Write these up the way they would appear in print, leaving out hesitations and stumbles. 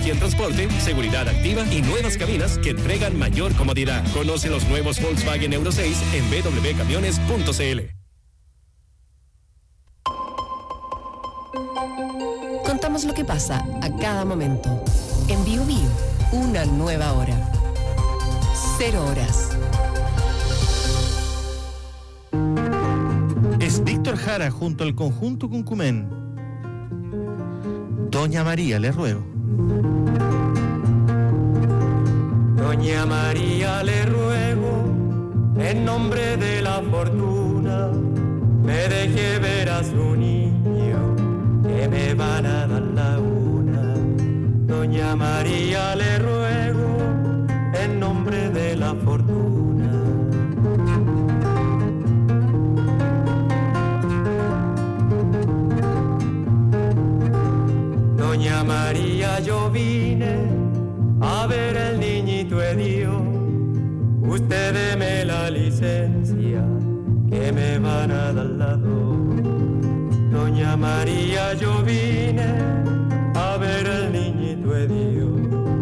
tecnología en transporte, seguridad activa y nuevas cabinas que entregan mayor comodidad. Conoce los nuevos Volkswagen Euro 6 en www.camiones.cl. Contamos lo que pasa a cada momento. En Bio Bio, una nueva hora. 0 horas. Es Víctor Jara junto al conjunto Cuncumén. Doña María, le ruego. Doña María, le ruego, en nombre de la fortuna, me deje ver a su niño, que me van a dar la una. Doña María, le ruego, en nombre de la fortuna. Doña María, yo vine a ver el niñito de Dios. Usted deme la licencia, que me van a dar las dos. Doña María, yo vine a ver el niñito de Dios.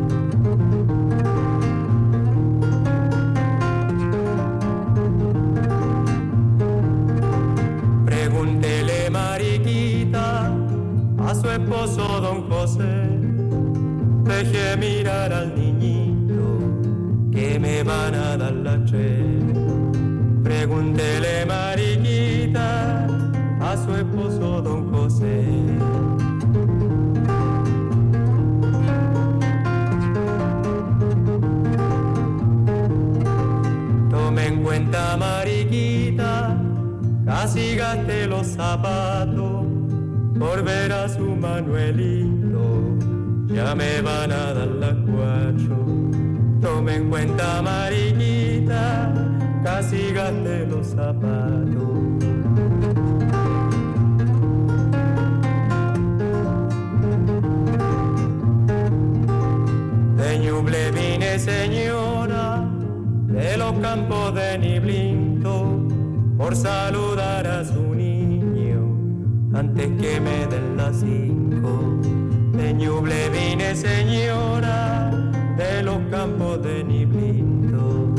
Pregúntele, Mariquita, a su esposo don José, deje mirar al niñito, que me van a dar la tres. Pregúntele, Mariquita, a su esposo don José. Tome en cuenta, Mariquita, casi gasté los zapatos por ver a su Manuelito, ya me van a dar las 4. Tome en cuenta, Mariquita, casi gasté los zapatos. De Ñuble vine, señora, de los campos de Niblinto, por saludar a su niño, antes que me den las 5. De Ñuble vine, señora, de los campos de Niblinto.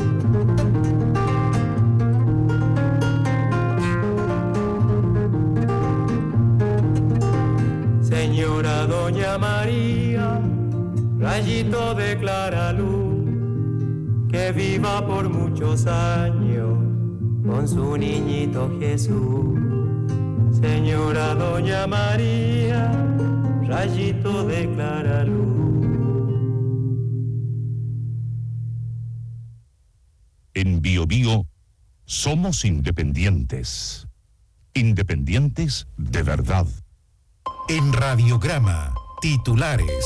Señora Doña María, rayito de clara luz, que viva por muchos años con su niñito Jesús. Señora Doña María, rayito de clara luz. En Bio Bio somos independientes. Independientes de verdad. En Radiograma, titulares.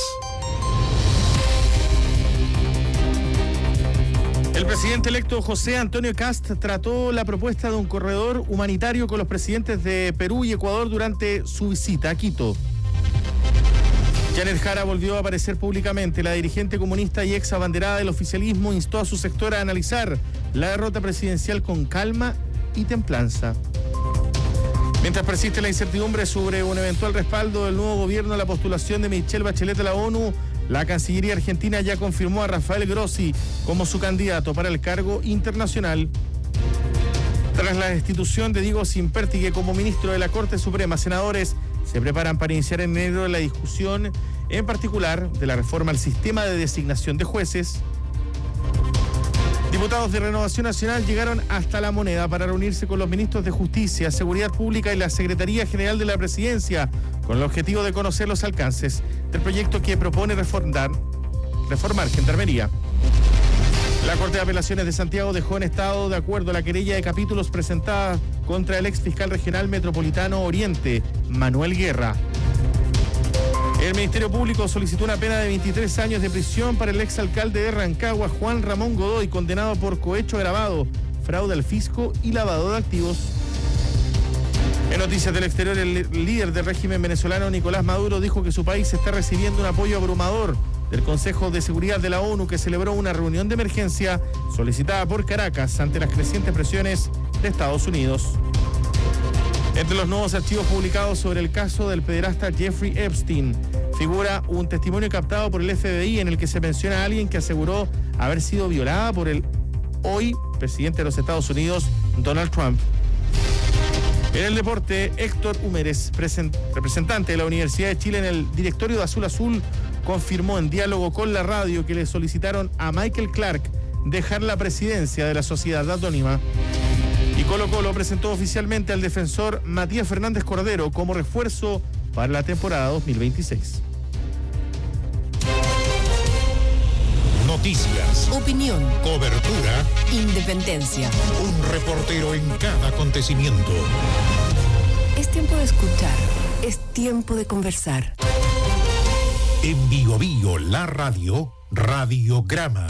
El presidente electo José Antonio Kast trató la propuesta de un corredor humanitario con los presidentes de Perú y Ecuador durante su visita a Quito. Janet Jara volvió a aparecer públicamente. La dirigente comunista y ex abanderada del oficialismo instó a su sector a analizar la derrota presidencial con calma y templanza. Mientras persiste la incertidumbre sobre un eventual respaldo del nuevo gobierno a la postulación de Michelle Bachelet a la ONU, la Cancillería Argentina ya confirmó a Rafael Grossi como su candidato para el cargo internacional. Tras la destitución de Diego Simpertigue como ministro de la Corte Suprema, senadores se preparan para iniciar en enero la discusión, en particular, de la reforma al sistema de designación de jueces. Diputados de Renovación Nacional llegaron hasta La Moneda para reunirse con los ministros de Justicia, Seguridad Pública y la Secretaría General de la Presidencia, con el objetivo de conocer los alcances del proyecto que propone reformar Gendarmería. La Corte de Apelaciones de Santiago dejó en estado de acuerdo la querella de capítulos presentada contra el ex fiscal regional metropolitano Oriente, Manuel Guerra. El Ministerio Público solicitó una pena de 23 años de prisión para el exalcalde de Rancagua, Juan Ramón Godoy, condenado por cohecho agravado, fraude al fisco y lavado de activos. En noticias del exterior, el líder del régimen venezolano, Nicolás Maduro, dijo que su país está recibiendo un apoyo abrumador del Consejo de Seguridad de la ONU, que celebró una reunión de emergencia solicitada por Caracas ante las crecientes presiones de Estados Unidos. Entre los nuevos archivos publicados sobre el caso del pederasta Jeffrey Epstein, figura un testimonio captado por el FBI en el que se menciona a alguien que aseguró haber sido violada por el hoy presidente de los Estados Unidos, Donald Trump. En el deporte, Héctor Humérez, representante de la Universidad de Chile en el directorio de Azul Azul, confirmó en diálogo con la radio que le solicitaron a Michael Clark dejar la presidencia de la sociedad anónima. Y Colo-Colo presentó oficialmente al defensor Matías Fernández Cordero como refuerzo para la temporada 2026. Noticias, Opinión, cobertura, independencia. un reportero en cada acontecimiento. Es tiempo de escuchar, es tiempo de conversar. En Bio Bio, la radio, Radiograma.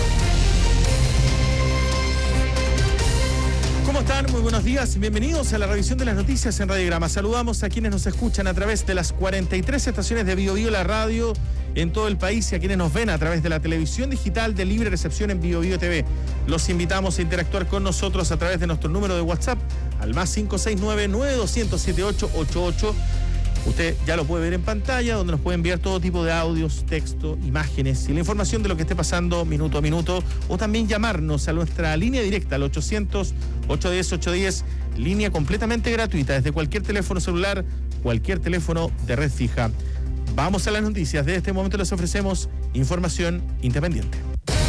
¿Cómo están? Muy buenos días. Bienvenidos a la revisión de las noticias en Radiograma. Saludamos a quienes nos escuchan a través de las 43 estaciones de Bio Bio, la radio en todo el país, y a quienes nos ven a través de la televisión digital de libre recepción en Bio Bio TV. Los invitamos a interactuar con nosotros a través de nuestro número de WhatsApp al más 569-9200-7888. Usted ya lo puede ver en pantalla, donde nos puede enviar todo tipo de audios, texto, imágenes y la información de lo que esté pasando minuto a minuto, o también llamarnos a nuestra línea directa al 800-810-810, línea completamente gratuita desde cualquier teléfono celular, cualquier teléfono de red fija. Vamos a las noticias. De este momento les ofrecemos información independiente.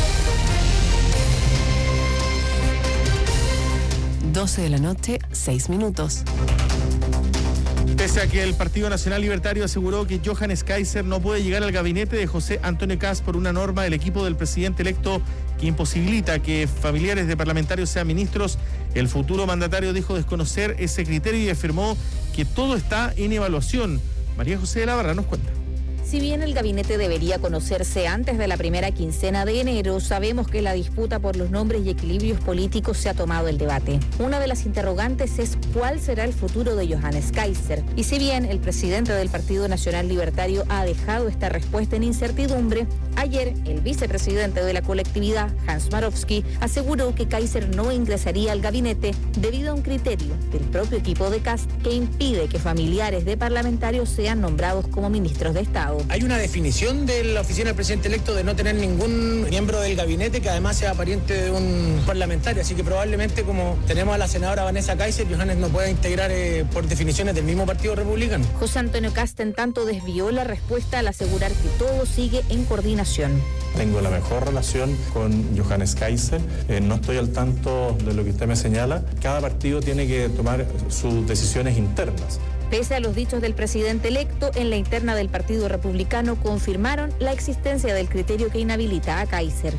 12 de la noche, 6 minutos. Pese a que el Partido Nacional Libertario aseguró que Johannes Kaiser no puede llegar al gabinete de José Antonio Kast por una norma del equipo del presidente electo que imposibilita que familiares de parlamentarios sean ministros, el futuro mandatario dijo desconocer ese criterio y afirmó que todo está en evaluación. María José de la Barra nos cuenta. Si bien el gabinete debería conocerse antes de la primera quincena de enero, sabemos que la disputa por los nombres y equilibrios políticos se ha tomado el debate. Una de las interrogantes es cuál será el futuro de Johannes Kaiser. Y si bien el presidente del Partido Nacional Libertario ha dejado esta respuesta en incertidumbre, ayer el vicepresidente de la colectividad, Hans Marowski, aseguró que Kaiser no ingresaría al gabinete debido a un criterio del propio equipo de Kast que impide que familiares de parlamentarios sean nombrados como ministros de Estado. Hay una definición de la oficina del presidente electo de no tener ningún miembro del gabinete que además sea pariente de un parlamentario, así que probablemente como tenemos a la senadora Vanessa Kaiser, Johannes no pueda integrar por definiciones del mismo Partido Republicano. José Antonio Kast en tanto desvió la respuesta al asegurar que todo sigue en coordinación. Tengo la mejor relación con Johannes Kaiser, no estoy al tanto de lo que usted me señala. Cada partido tiene que tomar sus decisiones internas. Pese a los dichos del presidente electo, en la interna del Partido Republicano confirmaron la existencia del criterio que inhabilita a Kaiser.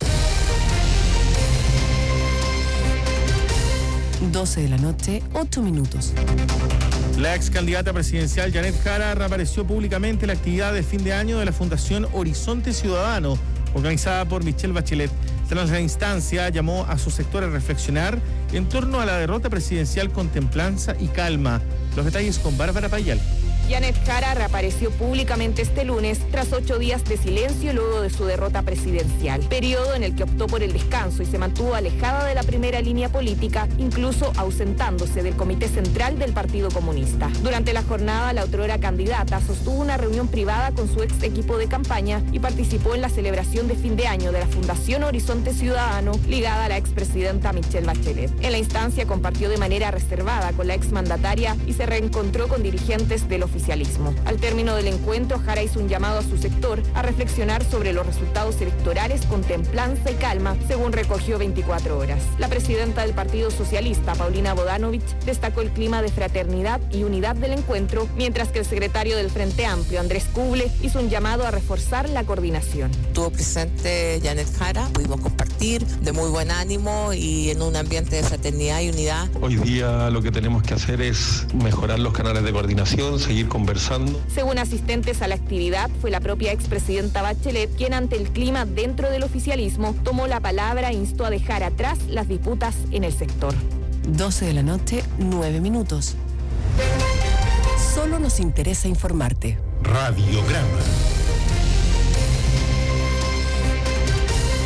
12 de la noche, 8 minutos. La ex candidata presidencial Janet Jara reapareció públicamente en la actividad de fin de año de la Fundación Horizonte Ciudadano, organizada por Michelle Bachelet. Tras la instancia, llamó a su sector a reflexionar en torno a la derrota presidencial con templanza y calma. Los detalles con Bárbara Payal. Janet Jara reapareció públicamente este lunes tras 8 días de silencio luego de su derrota presidencial, periodo en el que optó por el descanso y se mantuvo alejada de la primera línea política, incluso ausentándose del Comité Central del Partido Comunista. Durante la jornada, la otrora candidata sostuvo una reunión privada con su ex equipo de campaña y participó en la celebración de fin de año de la Fundación Horizonte Ciudadano, ligada a la expresidenta Michelle Bachelet. En la instancia compartió de manera reservada con la exmandataria y se reencontró con dirigentes del oficialismo. Al término del encuentro, Jara hizo un llamado a su sector a reflexionar sobre los resultados electorales con templanza y calma, según recogió 24 horas. La presidenta del Partido Socialista, Paulina Bodanovich, destacó el clima de fraternidad y unidad del encuentro, mientras que el secretario del Frente Amplio, Andrés Kuble, hizo un llamado a reforzar la coordinación. Estuvo presente Janet Jara, pudimos compartir de muy buen ánimo y en un ambiente de fraternidad y unidad. Hoy día lo que tenemos que hacer es mejorar los canales de coordinación, seguir conversando. Según asistentes a la actividad, fue la propia expresidenta Bachelet quien, ante el clima dentro del oficialismo, tomó la palabra e instó a dejar atrás las disputas en el sector. 12 de la noche, 9 minutos. Solo nos interesa informarte. Radiograma. La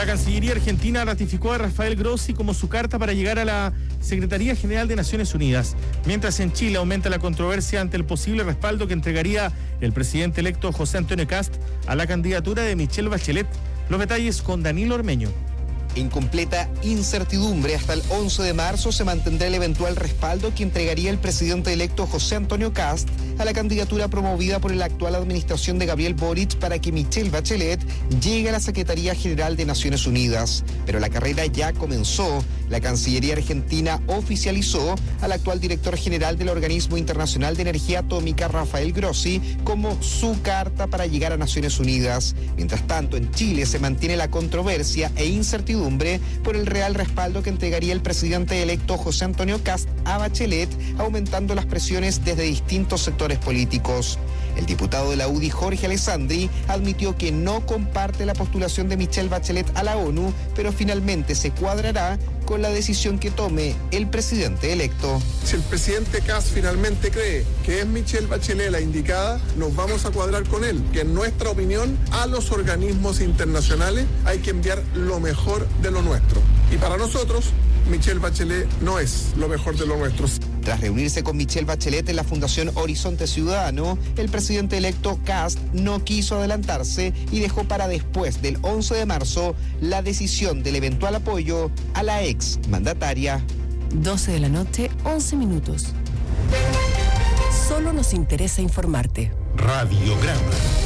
La Cancillería Argentina ratificó a Rafael Grossi como su carta para llegar a la Secretaría General de Naciones Unidas, mientras en Chile aumenta la controversia ante el posible respaldo que entregaría el presidente electo José Antonio Kast a la candidatura de Michelle Bachelet. Los detalles con Danilo Ormeño. En completa incertidumbre, hasta el 11 de marzo se mantendrá el eventual respaldo que entregaría el presidente electo José Antonio Kast a la candidatura promovida por la actual administración de Gabriel Boric para que Michelle Bachelet llegue a la Secretaría General de Naciones Unidas. Pero la carrera ya comenzó. La Cancillería Argentina oficializó al actual director general del Organismo Internacional de Energía Atómica, Rafael Grossi, como su carta para llegar a Naciones Unidas. Mientras tanto, en Chile se mantiene la controversia e incertidumbre por el real respaldo que entregaría el presidente electo José Antonio Kast a Bachelet, aumentando las presiones desde distintos sectores políticos. El diputado de la UDI, Jorge Alessandri, admitió que no comparte la postulación de Michelle Bachelet a la ONU, pero finalmente se cuadrará con la decisión que tome el presidente electo. Si el presidente Kast finalmente cree que es Michelle Bachelet la indicada, nos vamos a cuadrar con él, que en nuestra opinión a los organismos internacionales hay que enviar lo mejor de lo nuestro. Y para nosotros, Michelle Bachelet no es lo mejor de lo nuestro. Tras reunirse con Michelle Bachelet en la Fundación Horizonte Ciudadano, el presidente electo Kast no quiso adelantarse y dejó para después del 11 de marzo la decisión del eventual apoyo a la ex mandataria. 12 de la noche, 11 minutos. Solo nos interesa informarte. Radiograma.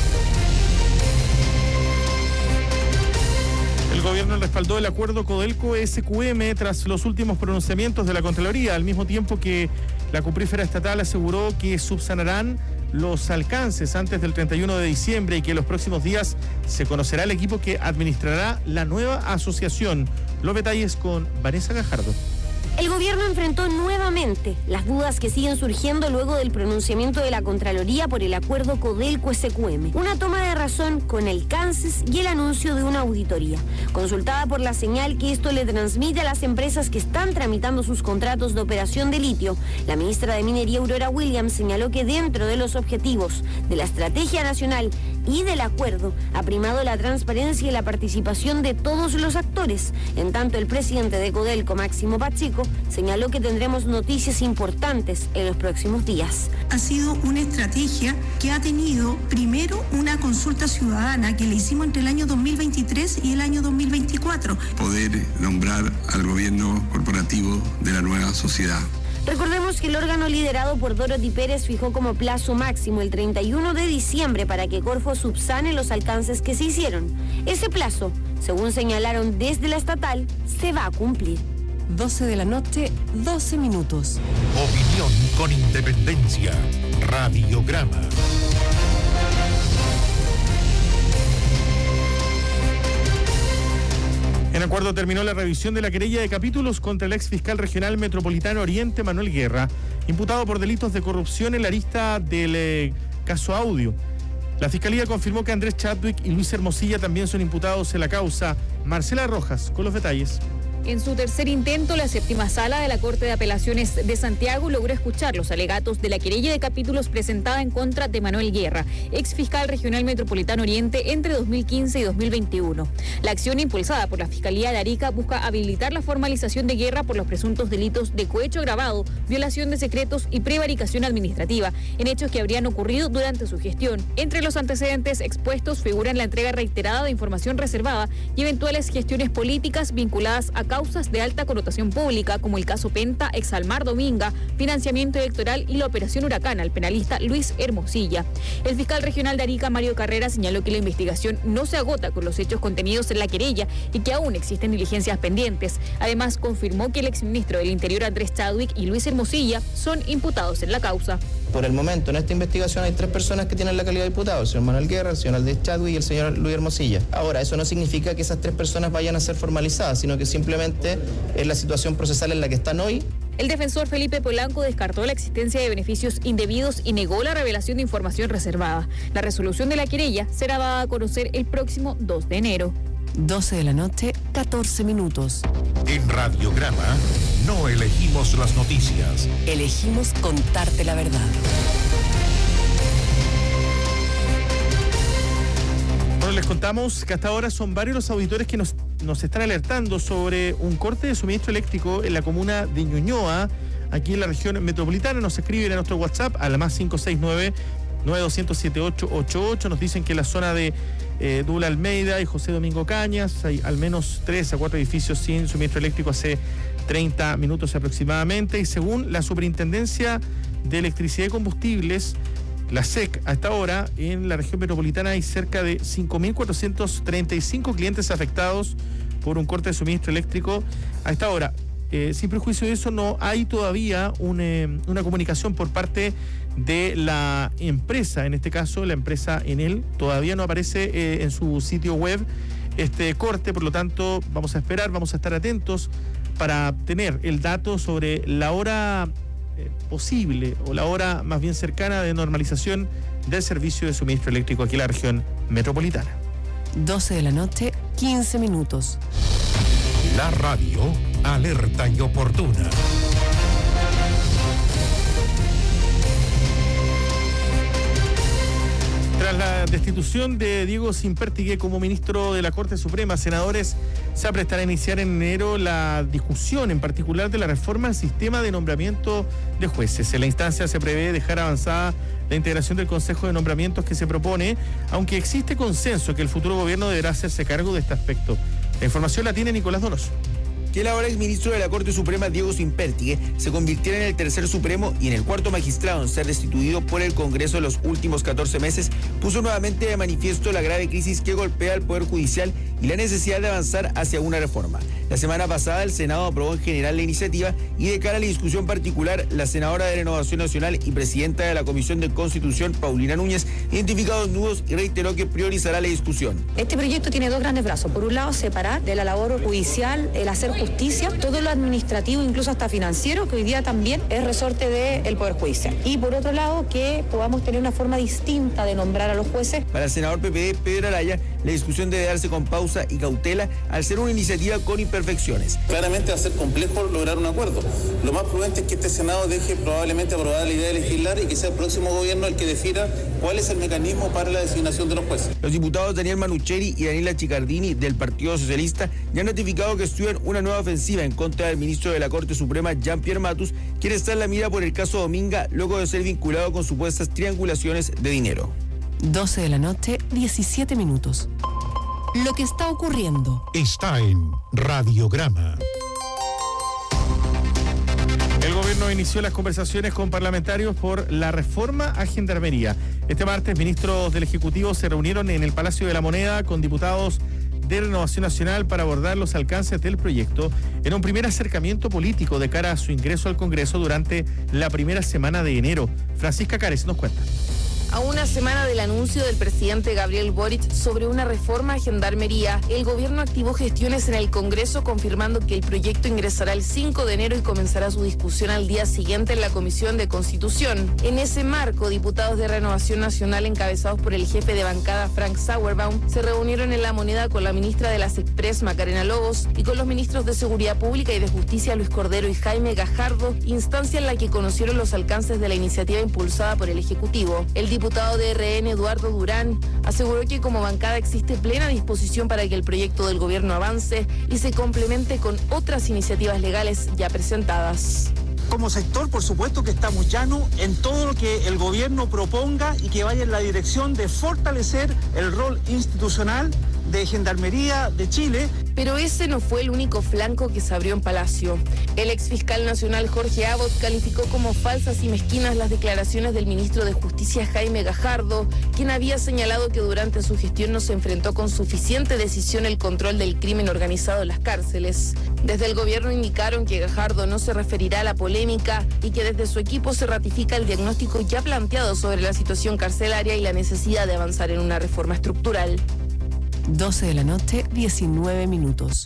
El gobierno respaldó el acuerdo Codelco-SQM tras los últimos pronunciamientos de la Contraloría, al mismo tiempo que la cuprífera estatal aseguró que subsanarán los alcances antes del 31 de diciembre y que en los próximos días se conocerá el equipo que administrará la nueva asociación. Los detalles con Vanessa Gajardo. El gobierno enfrentó nuevamente las dudas que siguen surgiendo luego del pronunciamiento de la Contraloría por el acuerdo Codelco-SQM. Una toma de razón con alcances y el anuncio de una auditoría. Consultada por la señal que esto le transmite a las empresas que están tramitando sus contratos de operación de litio, la ministra de Minería, Aurora Williams, señaló que dentro de los objetivos de la estrategia nacional y del acuerdo ha primado la transparencia y la participación de todos los actores. En tanto, el presidente de Codelco, Máximo Pacheco, señaló que tendremos noticias importantes en los próximos días. Ha sido una estrategia que ha tenido primero una consulta ciudadana que le hicimos entre el año 2023 y el año 2024. Poder nombrar al gobierno corporativo de la nueva sociedad. Recordemos que el órgano liderado por Dorothy Pérez fijó como plazo máximo el 31 de diciembre para que Corfo subsane los alcances que se hicieron. Ese plazo, según señalaron desde la estatal, se va a cumplir. 12 de la noche, 12 minutos. Opinión con independencia. Radiograma. En acuerdo terminó la revisión de la querella de capítulos contra el ex fiscal regional metropolitano Oriente, Manuel Guerra, imputado por delitos de corrupción en la arista del caso Audio. La Fiscalía confirmó que Andrés Chadwick y Luis Hermosilla también son imputados en la causa. Marcela Rojas, con los detalles. En su tercer intento, la séptima sala de la Corte de Apelaciones de Santiago logró escuchar los alegatos de la querella de capítulos presentada en contra de Manuel Guerra, ex fiscal regional metropolitano Oriente entre 2015 y 2021. La acción impulsada por la Fiscalía de Arica busca habilitar la formalización de Guerra por los presuntos delitos de cohecho agravado, violación de secretos y prevaricación administrativa, en hechos que habrían ocurrido durante su gestión. Entre los antecedentes expuestos figuran la entrega reiterada de información reservada y eventuales gestiones políticas vinculadas a causas de alta connotación pública, como el caso Penta, Exalmar Dominga, financiamiento electoral y la operación Huracán al penalista Luis Hermosilla. El fiscal regional de Arica, Mario Carrera, señaló que la investigación no se agota con los hechos contenidos en la querella y que aún existen diligencias pendientes. Además, confirmó que el exministro del Interior, Andrés Chadwick, y Luis Hermosilla son imputados en la causa. Por el momento, en esta investigación hay 3 personas que tienen la calidad de diputados: el señor Manuel Guerra, el señor Andrés Chadwick y el señor Luis Hermosilla. Ahora, eso no significa que esas 3 personas vayan a ser formalizadas, sino que simplemente es la situación procesal en la que están hoy. El defensor Felipe Polanco descartó la existencia de beneficios indebidos y negó la revelación de información reservada. La resolución de la querella será dada a conocer el próximo 2 de enero. 12 de la noche, 14 minutos. En Radiograma no elegimos las noticias. Elegimos contarte la verdad. Bueno, les contamos que hasta ahora son varios los auditores que nos están alertando sobre un corte de suministro eléctrico en la comuna de Ñuñoa, aquí en la región metropolitana. Nos escriben a nuestro WhatsApp a la más 569-9200-7888. Nos dicen que en la zona de Dula Almeida y José Domingo Cañas hay al menos 3 a 4 edificios sin suministro eléctrico hace 30 minutos aproximadamente. Y según la Superintendencia de Electricidad y Combustibles, la SEC, a esta hora, en la región metropolitana hay cerca de 5.435 clientes afectados por un corte de suministro eléctrico. A esta hora, sin perjuicio de eso, no hay todavía una comunicación por parte de la empresa. En este caso, la empresa Enel todavía no aparece en su sitio web este corte, por lo tanto, vamos a esperar, vamos a estar atentos para tener el dato sobre la hora posible o la hora más bien cercana de normalización del servicio de suministro eléctrico aquí en la región metropolitana. 12 de la noche, 15 minutos. La radio alerta y oportuna. Tras la destitución de Diego Sínpertigue como ministro de la Corte Suprema, senadores se aprestan a iniciar en enero la discusión, en particular de la reforma al sistema de nombramiento de jueces. En la instancia se prevé dejar avanzada la integración del Consejo de Nombramientos que se propone, aunque existe consenso que el futuro gobierno deberá hacerse cargo de este aspecto. La información la tiene Nicolás Donoso. Que el ahora exministro de la Corte Suprema, Diego Sínpertigue, se convirtiera en el tercer supremo y en el cuarto magistrado en ser destituido por el Congreso en los últimos 14 meses, puso nuevamente de manifiesto la grave crisis que golpea al Poder Judicial y la necesidad de avanzar hacia una reforma. La semana pasada el Senado aprobó en general la iniciativa y de cara a la discusión particular, la senadora de Renovación Nacional y presidenta de la Comisión de Constitución, Paulina Núñez, identificó dos nudos y reiteró que priorizará la discusión. Este proyecto tiene dos grandes brazos. Por un lado, separar de la labor judicial el hacer justicia, todo lo administrativo, incluso hasta financiero, que hoy día también es resorte del Poder Judicial. Y por otro lado, que podamos tener una forma distinta de nombrar a los jueces. Para el senador PPD, Pedro Araya, la discusión debe darse con pausa y cautela al ser una iniciativa con imperfecciones. Claramente va a ser complejo lograr un acuerdo. Lo más prudente es que este Senado deje probablemente aprobada la idea de legislar y que sea el próximo gobierno el que defina cuál es el mecanismo para la designación de los jueces. Los diputados Daniel Manucheri y Daniela Chicardini del Partido Socialista ya han notificado que estudian una nueva ofensiva en contra del ministro de la Corte Suprema, Jean-Pierre Matus, quien está en la mira por el caso Dominga luego de ser vinculado con supuestas triangulaciones de dinero. 12 de la noche, 17 minutos. Lo que está ocurriendo está en Radiograma. El gobierno inició las conversaciones con parlamentarios por la reforma a Gendarmería. Este martes, ministros del Ejecutivo se reunieron en el Palacio de la Moneda con diputados de Renovación Nacional para abordar los alcances del proyecto en un primer acercamiento político de cara a su ingreso al Congreso durante la primera semana de enero. Francisca Cárez nos cuenta. A una semana del anuncio del presidente Gabriel Boric sobre una reforma a Gendarmería, el gobierno activó gestiones en el Congreso confirmando que el proyecto ingresará el 5 de enero y comenzará su discusión al día siguiente en la Comisión de Constitución. En ese marco, diputados de Renovación Nacional encabezados por el jefe de bancada Frank Sauerbaum se reunieron en La Moneda con la ministra de las Express Macarena Lobos y con los ministros de Seguridad Pública y de Justicia Luis Cordero y Jaime Gajardo, instancia en la que conocieron los alcances de la iniciativa impulsada por el Ejecutivo. El diputado de RN, Eduardo Durán, aseguró que como bancada existe plena disposición para que el proyecto del gobierno avance y se complemente con otras iniciativas legales ya presentadas. Como sector, por supuesto que estamos llanos en todo lo que el gobierno proponga y que vaya en la dirección de fortalecer el rol institucional de Gendarmería de Chile. Pero ese no fue el único flanco que se abrió en Palacio. El exfiscal nacional Jorge Abot calificó como falsas y mezquinas las declaraciones del ministro de Justicia Jaime Gajardo, quien había señalado que durante su gestión no se enfrentó con suficiente decisión el control del crimen organizado en las cárceles. Desde el gobierno indicaron que Gajardo no se referirá a la polémica y que desde su equipo se ratifica el diagnóstico ya planteado sobre la situación carcelaria y la necesidad de avanzar en una reforma estructural. 12 de la noche, 19 minutos.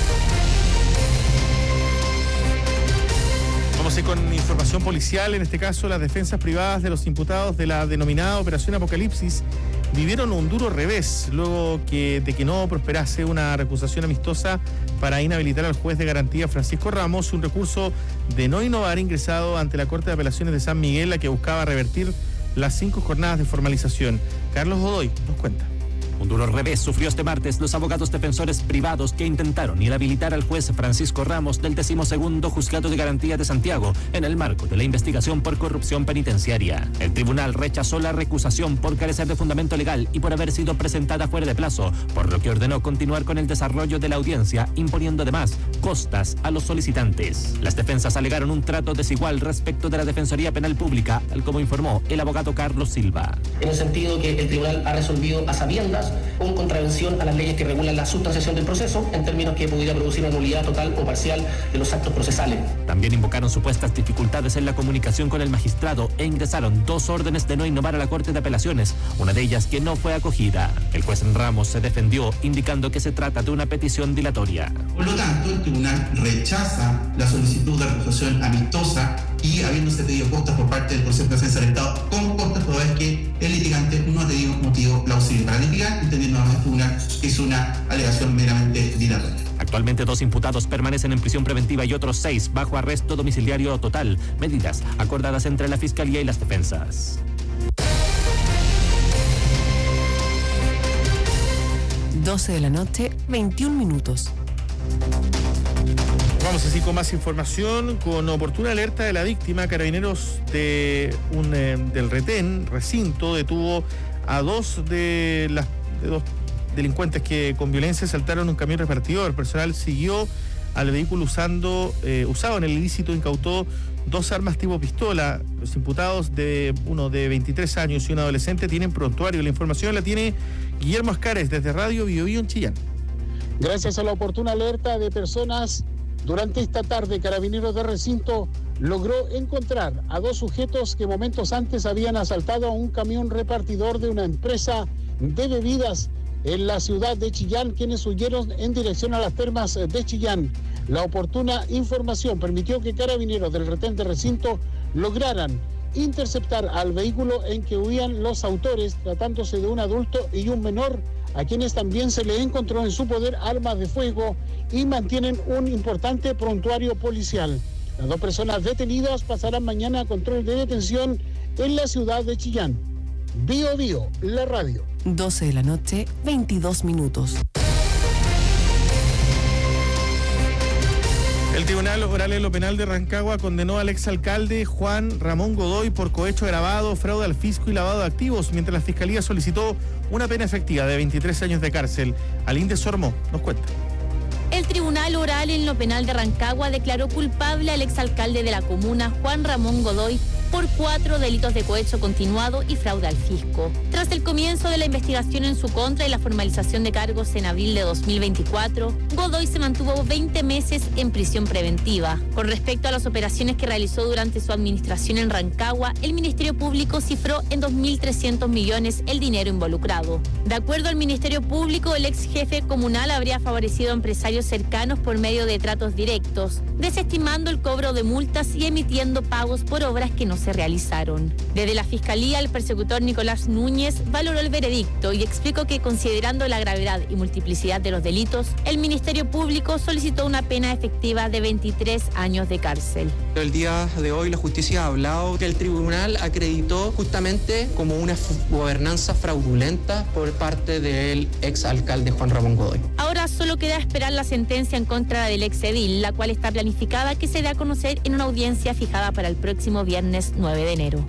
Vamos a ir con información policial. En este caso, las defensas privadas de los imputados de la denominada Operación Apocalipsis vivieron un duro revés luego de que no prosperase una recusación amistosa para inhabilitar al juez de garantía Francisco Ramos, un recurso de no innovar ingresado ante la Corte de Apelaciones de San Miguel, la que buscaba revertir las 5 jornadas de formalización. Carlos Godoy nos cuenta. Un duro revés sufrió este martes los abogados defensores privados que intentaron inhabilitar al juez Francisco Ramos del 12º Juzgado de Garantía de Santiago en el marco de la investigación por corrupción penitenciaria. El tribunal rechazó la recusación por carecer de fundamento legal y por haber sido presentada fuera de plazo, por lo que ordenó continuar con el desarrollo de la audiencia, imponiendo además costas a los solicitantes. Las defensas alegaron un trato desigual respecto de la Defensoría Penal Pública, tal como informó el abogado Carlos Silva. En el sentido que el tribunal ha resolvido a sabiendas con contravención a las leyes que regulan la sustanciación del proceso, en términos que pudiera producir una nulidad total o parcial de los actos procesales. También invocaron supuestas dificultades en la comunicación con el magistrado e ingresaron 2 órdenes de no innovar a la Corte de Apelaciones, una de ellas que no fue acogida. El juez Ramos se defendió, indicando que se trata de una petición dilatoria. Por lo tanto, el tribunal rechaza la solicitud de recusación amistosa y habiéndose pedido costas por parte del Consejo de Defensa del Estado con costas toda vez que el litigante no ha tenido motivo plausible para litigar, entendiendo además el tribunal que es una alegación meramente dilatoria. Actualmente 2 imputados permanecen en prisión preventiva y otros 6 bajo arresto domiciliario total, medidas acordadas entre la Fiscalía y las defensas. 12 de la noche, 21 minutos. Vamos así con más información. Con oportuna alerta de la víctima, Carabineros del retén, recinto, detuvo a dos delincuentes que con violencia saltaron un camión repartidor. El personal siguió al vehículo usado en el ilícito, incautó 2 armas tipo pistola. Los imputados, uno de 23 años y un adolescente, tienen prontuario. La información la tiene Guillermo Ascares desde Radio Bio Bio en Chillán. Gracias a la oportuna alerta de personas, durante esta tarde Carabineros de Recinto logró encontrar a 2 sujetos que momentos antes habían asaltado a un camión repartidor de una empresa de bebidas en la ciudad de Chillán, quienes huyeron en dirección a las termas de Chillán. La oportuna información permitió que Carabineros del retén de Recinto lograran interceptar al vehículo en que huían los autores, tratándose de un adulto y un menor, a quienes también se le encontró en su poder armas de fuego y mantienen un importante prontuario policial. Las 2 personas detenidas pasarán mañana a control de detención en la ciudad de Chillán. Bio Bio, la radio. 12 de la noche, 22 minutos. El Tribunal Oral en lo Penal de Rancagua condenó al exalcalde Juan Ramón Godoy por cohecho agravado, fraude al fisco y lavado de activos, mientras la Fiscalía solicitó una pena efectiva de 23 años de cárcel. Alinde Sormó nos cuenta. El Tribunal Oral en lo Penal de Rancagua declaró culpable al exalcalde de la comuna, Juan Ramón Godoy, por 4 delitos de cohecho continuado y fraude al fisco. Tras el comienzo de la investigación en su contra y la formalización de cargos en abril de 2024, Godoy se mantuvo 20 meses en prisión preventiva. Con respecto a las operaciones que realizó durante su administración en Rancagua, el Ministerio Público cifró en 2.300 millones el dinero involucrado. De acuerdo al Ministerio Público, el ex jefe comunal habría favorecido a empresarios cercanos por medio de tratos directos, desestimando el cobro de multas y emitiendo pagos por obras que no se realizaron. Desde la Fiscalía, el persecutor Nicolás Núñez valoró el veredicto y explicó que, considerando la gravedad y multiplicidad de los delitos, el Ministerio Público solicitó una pena efectiva de 23 años de cárcel. El día de hoy la justicia ha hablado que el tribunal acreditó justamente como una gobernanza fraudulenta por parte del exalcalde Juan Ramón Godoy. Ahora solo queda esperar la sentencia en contra del exedil, la cual está planificada que se dé a conocer en una audiencia fijada para el próximo viernes 9 de enero.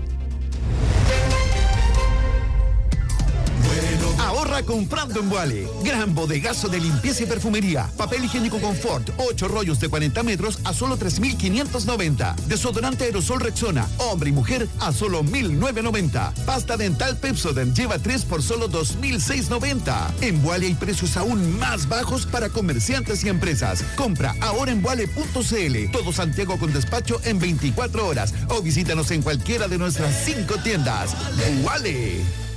Ahorra comprando en Vuale. Gran bodegazo de limpieza y perfumería. Papel higiénico Confort, 8 rollos de 40 metros a solo 3.590. Desodorante aerosol Rexona, hombre y mujer a solo 1.990. Pasta dental Pepsodent lleva 3 por solo 2.690. En Vuale hay precios aún más bajos para comerciantes y empresas. Compra ahora en vuale.cl. Todo Santiago con despacho en 24 horas. O visítanos en cualquiera de nuestras 5 tiendas. Vuale.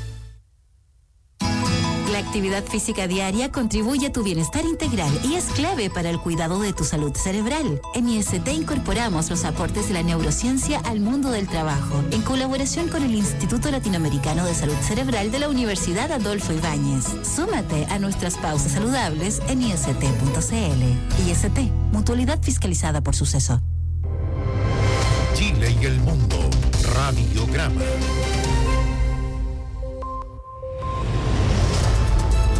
La actividad física diaria contribuye a tu bienestar integral y es clave para el cuidado de tu salud cerebral. En IST incorporamos los aportes de la neurociencia al mundo del trabajo, en colaboración con el Instituto Latinoamericano de Salud Cerebral de la Universidad Adolfo Ibáñez. Súmate a nuestras pausas saludables en ist.cl. IST, mutualidad fiscalizada por Suceso. Chile y el mundo. Radiograma.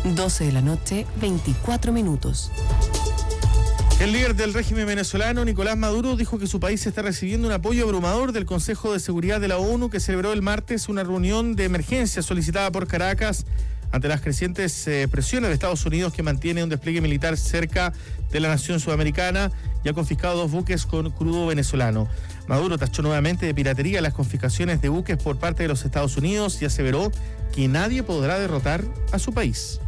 12 de la noche, 24 minutos. El líder del régimen venezolano, Nicolás Maduro, dijo que su país está recibiendo un apoyo abrumador del Consejo de Seguridad de la ONU, que celebró el martes una reunión de emergencia solicitada por Caracas ante las crecientes presiones de Estados Unidos, que mantiene un despliegue militar cerca de la nación sudamericana y ha confiscado 2 buques con crudo venezolano. Maduro tachó nuevamente de piratería las confiscaciones de buques por parte de los Estados Unidos y aseveró que nadie podrá derrotar a su país.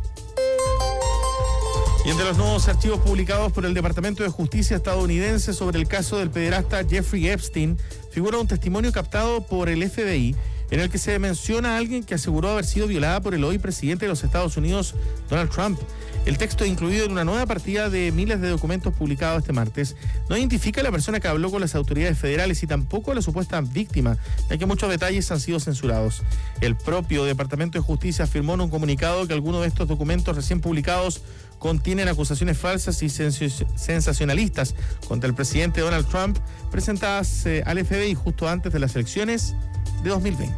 Y entre los nuevos archivos publicados por el Departamento de Justicia estadounidense sobre el caso del pederasta Jeffrey Epstein, figura un testimonio captado por el FBI en el que se menciona a alguien que aseguró haber sido violada por el hoy presidente de los Estados Unidos, Donald Trump. El texto, incluido en una nueva partida de miles de documentos publicados este martes, no identifica a la persona que habló con las autoridades federales y tampoco a la supuesta víctima, ya que muchos detalles han sido censurados. El propio Departamento de Justicia afirmó en un comunicado que algunos de estos documentos recién publicados contienen acusaciones falsas y sensacionalistas contra el presidente Donald Trump, presentadas al FBI justo antes de las elecciones de 2020.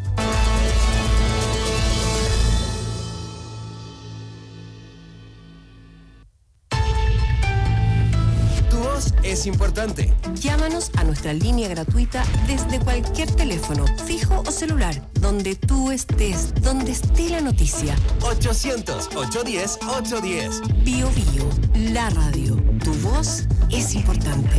Es importante. Llámanos a nuestra línea gratuita desde cualquier teléfono, fijo o celular, donde tú estés, donde esté la noticia. 800-810-810. Bio Bio, la radio. Tu voz es importante.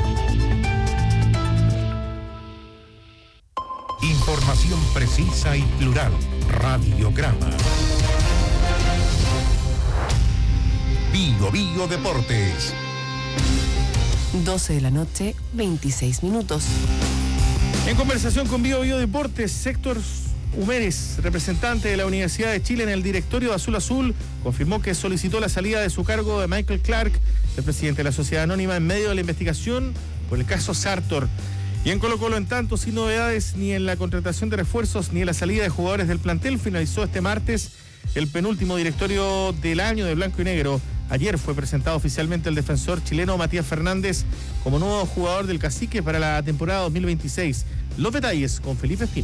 Información precisa y plural. Radiograma. Bio Bio Deportes. 12 de la noche, 26 minutos. En conversación con Bio Bio Deportes, Héctor Humérez, representante de la Universidad de Chile en el directorio de Azul Azul, confirmó que solicitó la salida de su cargo de Michael Clark, el presidente de la Sociedad Anónima, en medio de la investigación por el caso Sartor. Y en Colo-Colo, en tanto, sin novedades ni en la contratación de refuerzos ni en la salida de jugadores del plantel, finalizó este martes el penúltimo directorio del año de Blanco y Negro. Ayer fue presentado oficialmente el defensor chileno Matías Fernández como nuevo jugador del Cacique para la temporada 2026. Los detalles con Felipe Espina.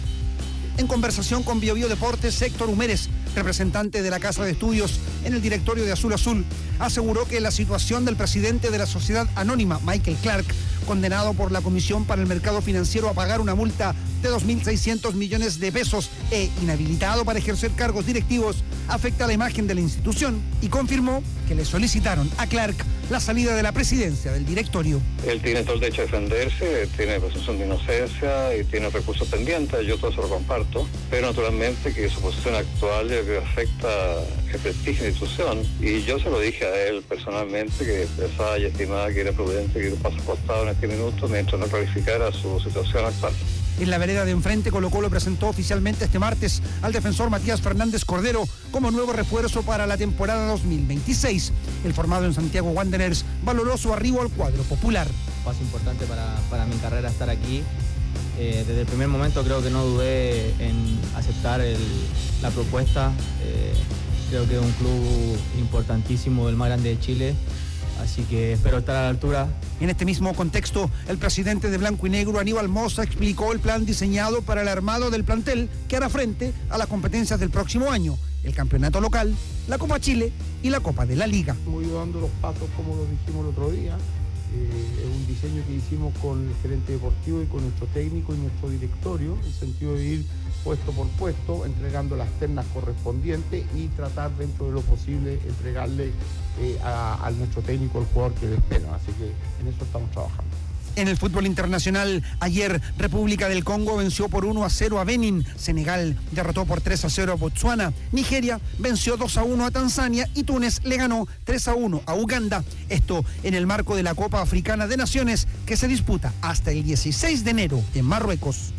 En conversación con Bio Bio Deportes, Héctor Humérez, representante de la Casa de Estudios en el directorio de Azul Azul, aseguró que la situación del presidente de la Sociedad Anónima, Michael Clark, condenado por la Comisión para el Mercado Financiero a pagar una multa de 2.600 millones de pesos e inhabilitado para ejercer cargos directivos, afecta la imagen de la institución, y confirmó que le solicitaron a Clark la salida de la presidencia del directorio. Él tiene todo el derecho a defenderse, tiene presunción de inocencia y tiene recursos pendientes, yo todo eso lo comparto, pero naturalmente que su posición actual afecta el prestigio de la institución, y yo se lo dije a él personalmente, que pensaba y estimaba que era prudente que un paso costado en este minuto mientras no clarificara su situación actual. En la vereda de enfrente, Colo-Colo presentó oficialmente este martes al defensor Matías Fernández Cordero como nuevo refuerzo para la temporada 2026. El formado en Santiago Wanderers valoró su arribo al cuadro popular. Paso importante para mi carrera estar aquí. Desde el primer momento creo que no dudé en aceptar la propuesta. Creo que es un club importantísimo, el más grande de Chile. Así que espero estar a la altura. En este mismo contexto, el presidente de Blanco y Negro, Aníbal Mosa, explicó el plan diseñado para el armado del plantel que hará frente a las competencias del próximo año, el campeonato local, la Copa Chile y la Copa de la Liga. Estamos dando los pasos como lo dijimos el otro día. Es un diseño que hicimos con el gerente deportivo y con nuestro técnico y nuestro directorio, en el sentido de ir puesto por puesto, entregando las ternas correspondientes y tratar dentro de lo posible entregarle a nuestro técnico el jugador que le espera. Así que en eso estamos trabajando. En el fútbol internacional, ayer República del Congo venció por 1-0 a Benin, Senegal derrotó por 3-0 a Botsuana, Nigeria venció 2-1 a Tanzania y Túnez le ganó 3-1 a Uganda. Esto en el marco de la Copa Africana de Naciones que se disputa hasta el 16 de enero en Marruecos.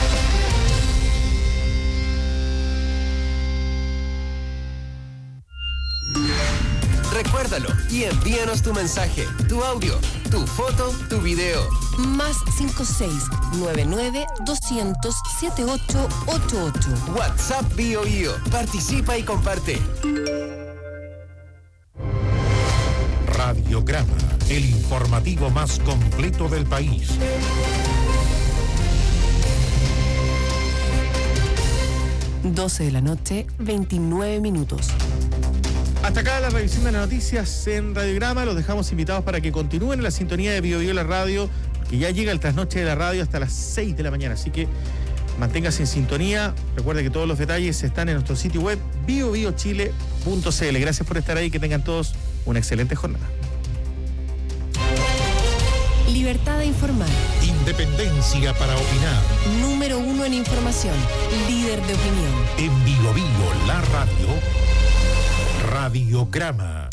Recuérdalo y envíanos tu mensaje, tu audio, tu foto, tu video. Más 56-99-200-7888. WhatsApp Bio Bio. Participa y comparte. Radiograma, el informativo más completo del país. 12 de la noche, 29 minutos. Hasta acá la revisión de las noticias en Radiograma. Los dejamos invitados para que continúen en la sintonía de Bio Bio la radio, que ya llega el trasnoche de la radio hasta las 6 de la mañana. Así que manténgase en sintonía. Recuerde que todos los detalles están en nuestro sitio web biobiochile.cl. Gracias por estar ahí. Que tengan todos una excelente jornada. Libertad de informar. Independencia para opinar. Número 1 en información. Líder de opinión. En Bio Bio la radio. Radiograma.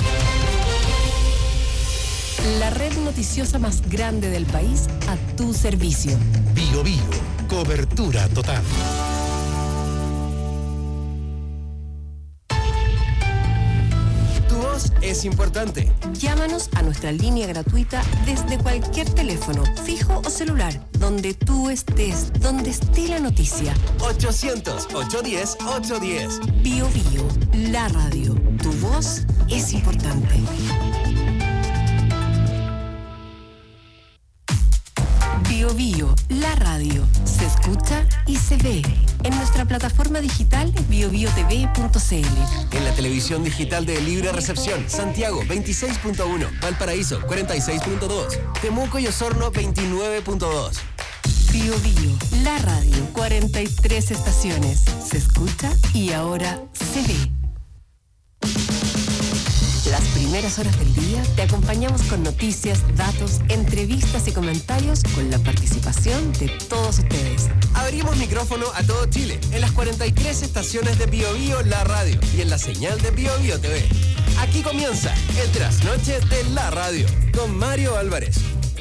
La red noticiosa más grande del país a tu servicio. Bio Bio, cobertura total. Tu voz es importante. Llámanos a nuestra línea gratuita desde cualquier teléfono, fijo o celular, donde tú estés, donde esté la noticia. 800-810-810. Bio Bio, la radio. Tu voz es importante. Bio Bio, la radio. Se escucha y se ve. En nuestra plataforma digital biobiotv.cl. En la televisión digital de Libre Recepción, Santiago 26.1, Valparaíso 46.2, Temuco y Osorno 29.2. Bio Bio, la radio. 43 estaciones. Se escucha y ahora se ve. Las primeras horas del día te acompañamos con noticias, datos, entrevistas y comentarios con la participación de todos ustedes. Abrimos micrófono a todo Chile en las 43 estaciones de Bio Bio la radio y en la señal de Bio Bio TV. Aquí comienza el trasnoche de la radio con Mario Álvarez.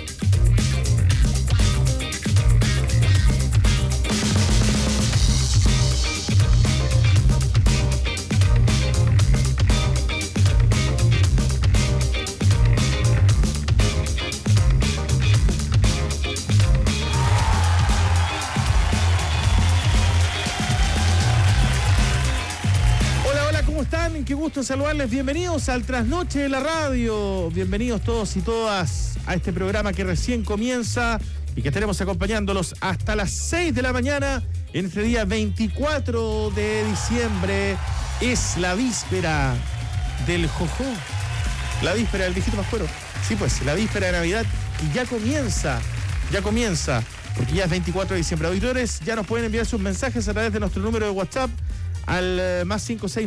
Qué gusto saludarles, bienvenidos al Trasnoche de la Radio, bienvenidos todos y todas a este programa que recién comienza y que estaremos acompañándolos hasta las 6 de la mañana en este día 24 de diciembre. Es la víspera del Jojo, la víspera del viejito Pascuero. Sí, pues, la víspera de Navidad y ya comienza, porque ya es 24 de diciembre. Auditores, ya nos pueden enviar sus mensajes a través de nuestro número de WhatsApp al más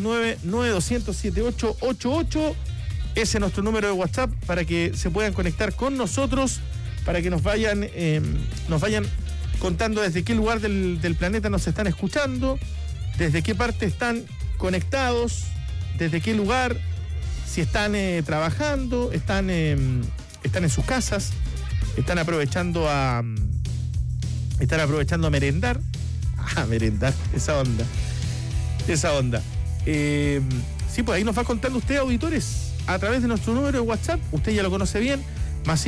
569-9200-7888. Ese es nuestro número de WhatsApp para que se puedan conectar con nosotros, para que nos vayan contando desde qué lugar del planeta nos están escuchando, desde qué parte están conectados, desde qué lugar, si están trabajando, están en sus casas, están aprovechando a merendar. Merendar, esa onda. Sí, pues ahí nos va contando usted, auditores, a través de nuestro número de WhatsApp. Usted ya lo conoce bien, más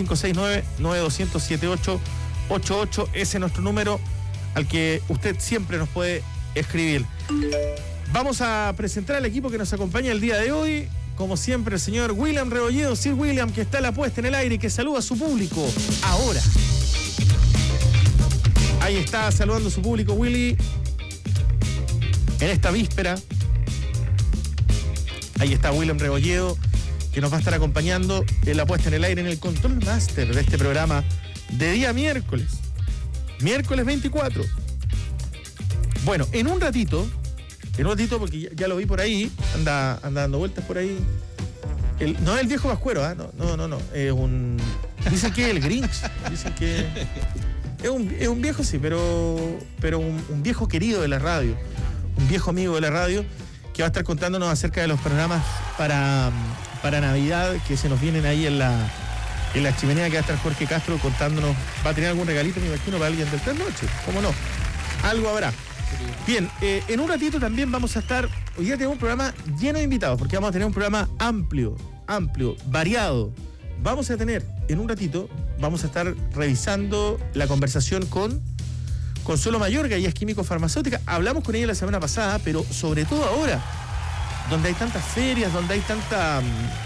569-9200-7888. Ese es nuestro número al que usted siempre nos puede escribir. Vamos a presentar al equipo que nos acompaña el día de hoy. Como siempre, el señor William Rebolledo, Sir William, que está a la puesta en el aire y que saluda a su público ahora. Ahí está saludando a su público, Willy. En esta víspera, ahí está William Rebolledo, que nos va a estar acompañando en la puesta en el aire, en el control master de este programa de día miércoles 24. Bueno, en un ratito, porque ya lo vi por ahí, anda dando vueltas por ahí. No es el viejo Pascuero, ¿eh? No. Dicen que es el Grinch, dicen que es un viejo, sí, pero un viejo querido de la radio. Un viejo amigo de la radio que va a estar contándonos acerca de los programas para Navidad que se nos vienen ahí en la chimenea, que va a estar Jorge Castro contándonos. Va a tener algún regalito, me imagino, para alguien del trasnoche. ¿Cómo no? Algo habrá. Bien, en un ratito también vamos a estar. Hoy día tenemos un programa lleno de invitados, porque vamos a tener un programa amplio, variado. Vamos a tener, en un ratito, vamos a estar revisando la conversación con Consuelo Mayorga, ella es químico farmacéutica. Hablamos con ella la semana pasada, pero sobre todo ahora, donde hay tantas ferias, donde hay tanta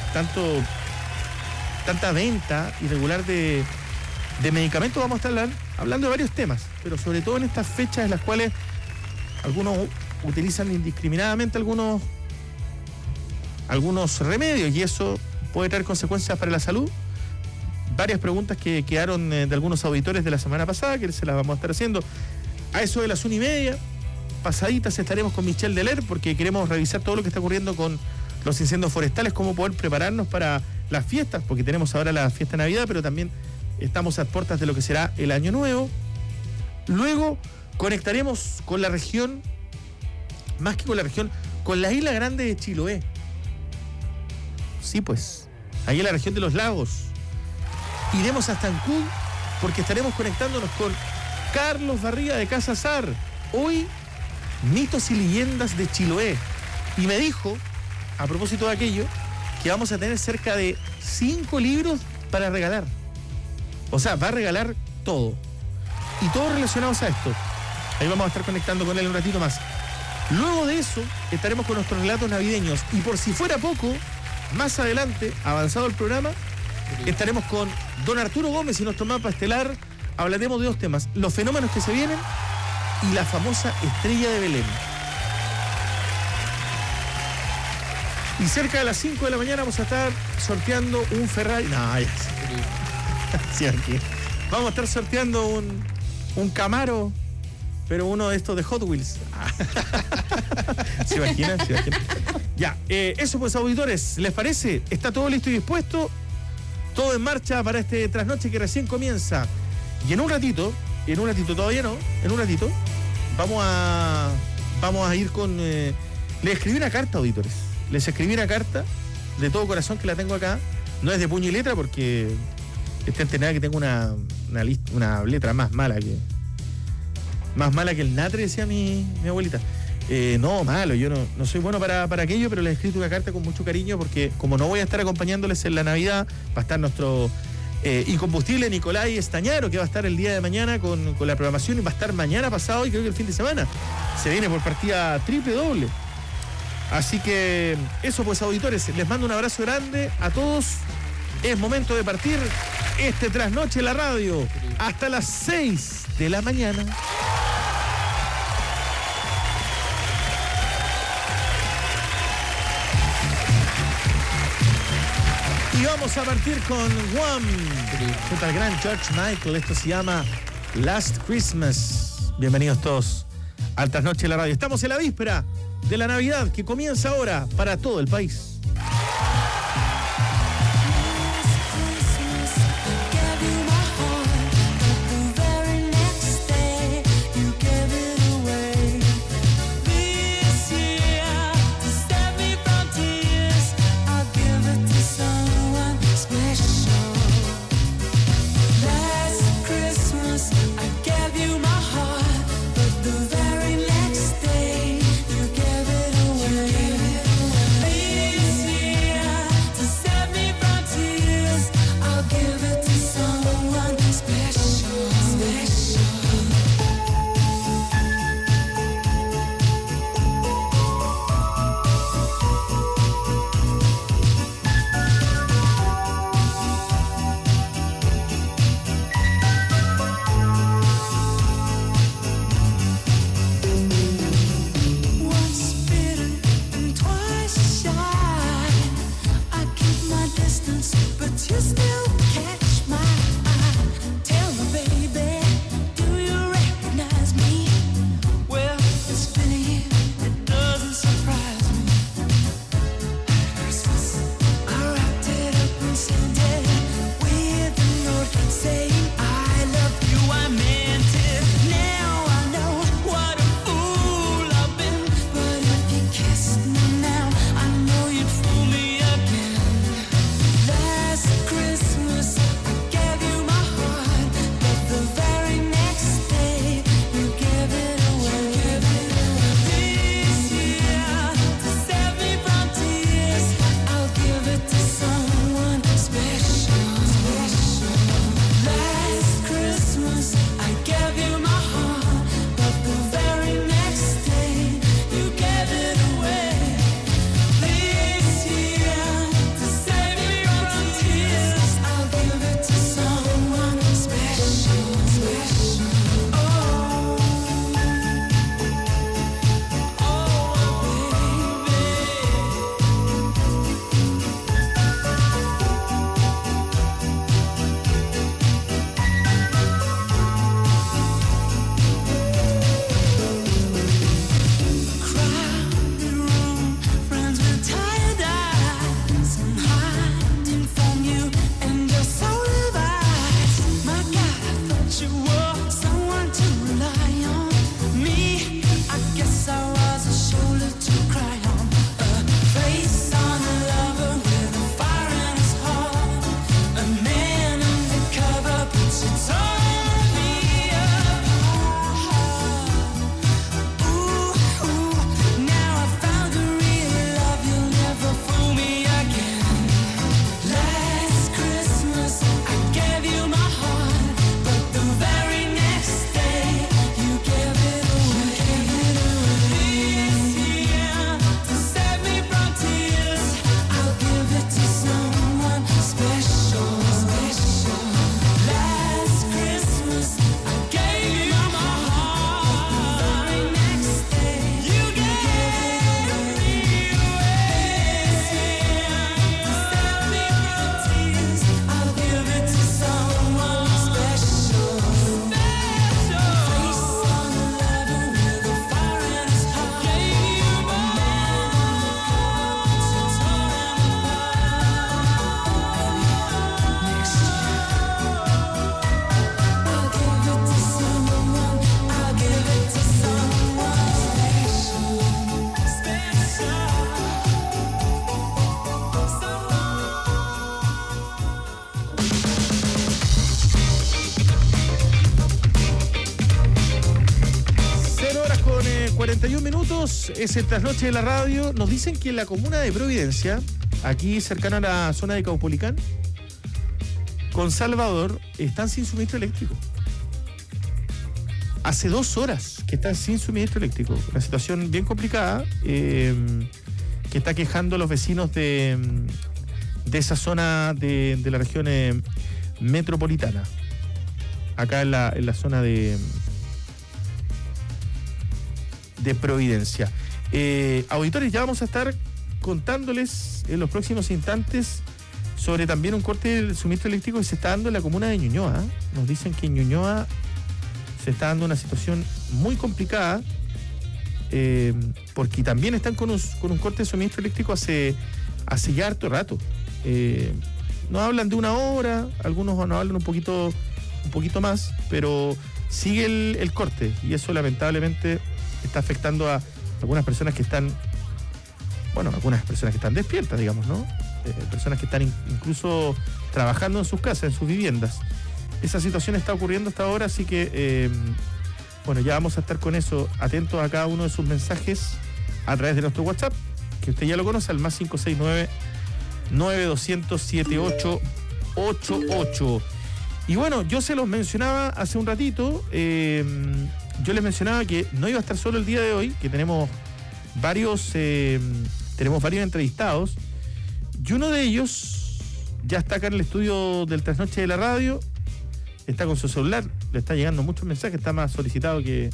venta irregular de medicamentos, vamos a estar hablando de varios temas, pero sobre todo en estas fechas en las cuales algunos utilizan indiscriminadamente algunos remedios y eso puede traer consecuencias para la salud. Varias preguntas que quedaron de algunos auditores de la semana pasada, que se las vamos a estar haciendo a eso de las 1:30. Pasaditas estaremos con Michelle Deler porque queremos revisar todo lo que está ocurriendo con los incendios forestales, cómo poder prepararnos para las fiestas, porque tenemos ahora la fiesta de Navidad, pero también estamos a puertas de lo que será el Año Nuevo. Luego conectaremos con la región, más que con la región, con la isla grande de Chiloé. Sí, pues, ahí en la región de los lagos. Iremos hasta Ancud porque estaremos conectándonos con Carlos Barriga de Casa Sar. Hoy, mitos y leyendas de Chiloé. Y me dijo, a propósito de aquello, que vamos a tener cerca de 5 libros para regalar. O sea, va a regalar todo. Y todos relacionados a esto. Ahí vamos a estar conectando con él un ratito más. Luego de eso, estaremos con nuestros relatos navideños. Y por si fuera poco, más adelante, avanzado el programa, estaremos con don Arturo Gómez y nuestro mapa estelar. Hablaremos de 2 temas: los fenómenos que se vienen y la famosa estrella de Belén. Y cerca de las 5 de la mañana vamos a estar sorteando un Ferrari. No, ya sí, aquí. Vamos a estar sorteando un Camaro, pero uno de estos de Hot Wheels. ¿Se imaginan? Ya, eso pues, auditores, ¿les parece? ¿Está todo listo y dispuesto? Todo en marcha para este trasnoche que recién comienza. Y en un ratito, todavía no, en un ratito, vamos a ir con... les escribí una carta, auditores. Les escribí una carta de todo corazón que la tengo acá. No es de puño y letra porque está entenada que tengo una letra más mala que el natre, decía mi abuelita. No, malo, yo no soy bueno para aquello, pero les he escrito una carta con mucho cariño porque como no voy a estar acompañándoles en la Navidad, va a estar nuestro incombustible Nicolai Estañaro, que va a estar el día de mañana con la programación y va a estar mañana pasado y creo que el fin de semana. Se viene por partida triple doble. Así que eso pues, auditores, les mando un abrazo grande a todos. Es momento de partir este trasnoche en la radio hasta las 6 de la mañana. Y vamos a partir con Wham, junto al gran George Michael. Esto se llama Last Christmas. Bienvenidos todos al trasnoche en la radio. Estamos en la víspera de la Navidad que comienza ahora para todo el país. 41 minutos, es el trasnoche de la radio. Nos dicen que en la comuna de Providencia, aquí cercano a la zona de Caupolicán, con Salvador, están sin suministro eléctrico. Hace 2 horas que están sin suministro eléctrico. Una situación bien complicada que está quejando a los vecinos de esa zona de la región metropolitana. Acá en la zona de Providencia. Auditores, ya vamos a estar contándoles en los próximos instantes sobre también un corte del suministro eléctrico que se está dando en la comuna de Ñuñoa. Nos dicen que en Ñuñoa se está dando una situación muy complicada porque también están con un corte de suministro eléctrico hace ya harto rato. No hablan de 1 hora, algunos nos hablan un poquito más, pero sigue el corte y eso lamentablemente está afectando a algunas personas que están, algunas personas que están despiertas, digamos, ¿no? Personas que están incluso trabajando en sus casas, en sus viviendas. Esa situación está ocurriendo hasta ahora, así que, ya vamos a estar con eso, atentos a cada uno de sus mensajes a través de nuestro WhatsApp, que usted ya lo conoce, al más 569-9200-7888. Y bueno, yo se los mencionaba hace un ratito, yo les mencionaba que no iba a estar solo el día de hoy, que tenemos varios entrevistados, y uno de ellos ya está acá en el estudio del Trasnoche de la radio, está con su celular, le está llegando muchos mensajes, está más solicitado que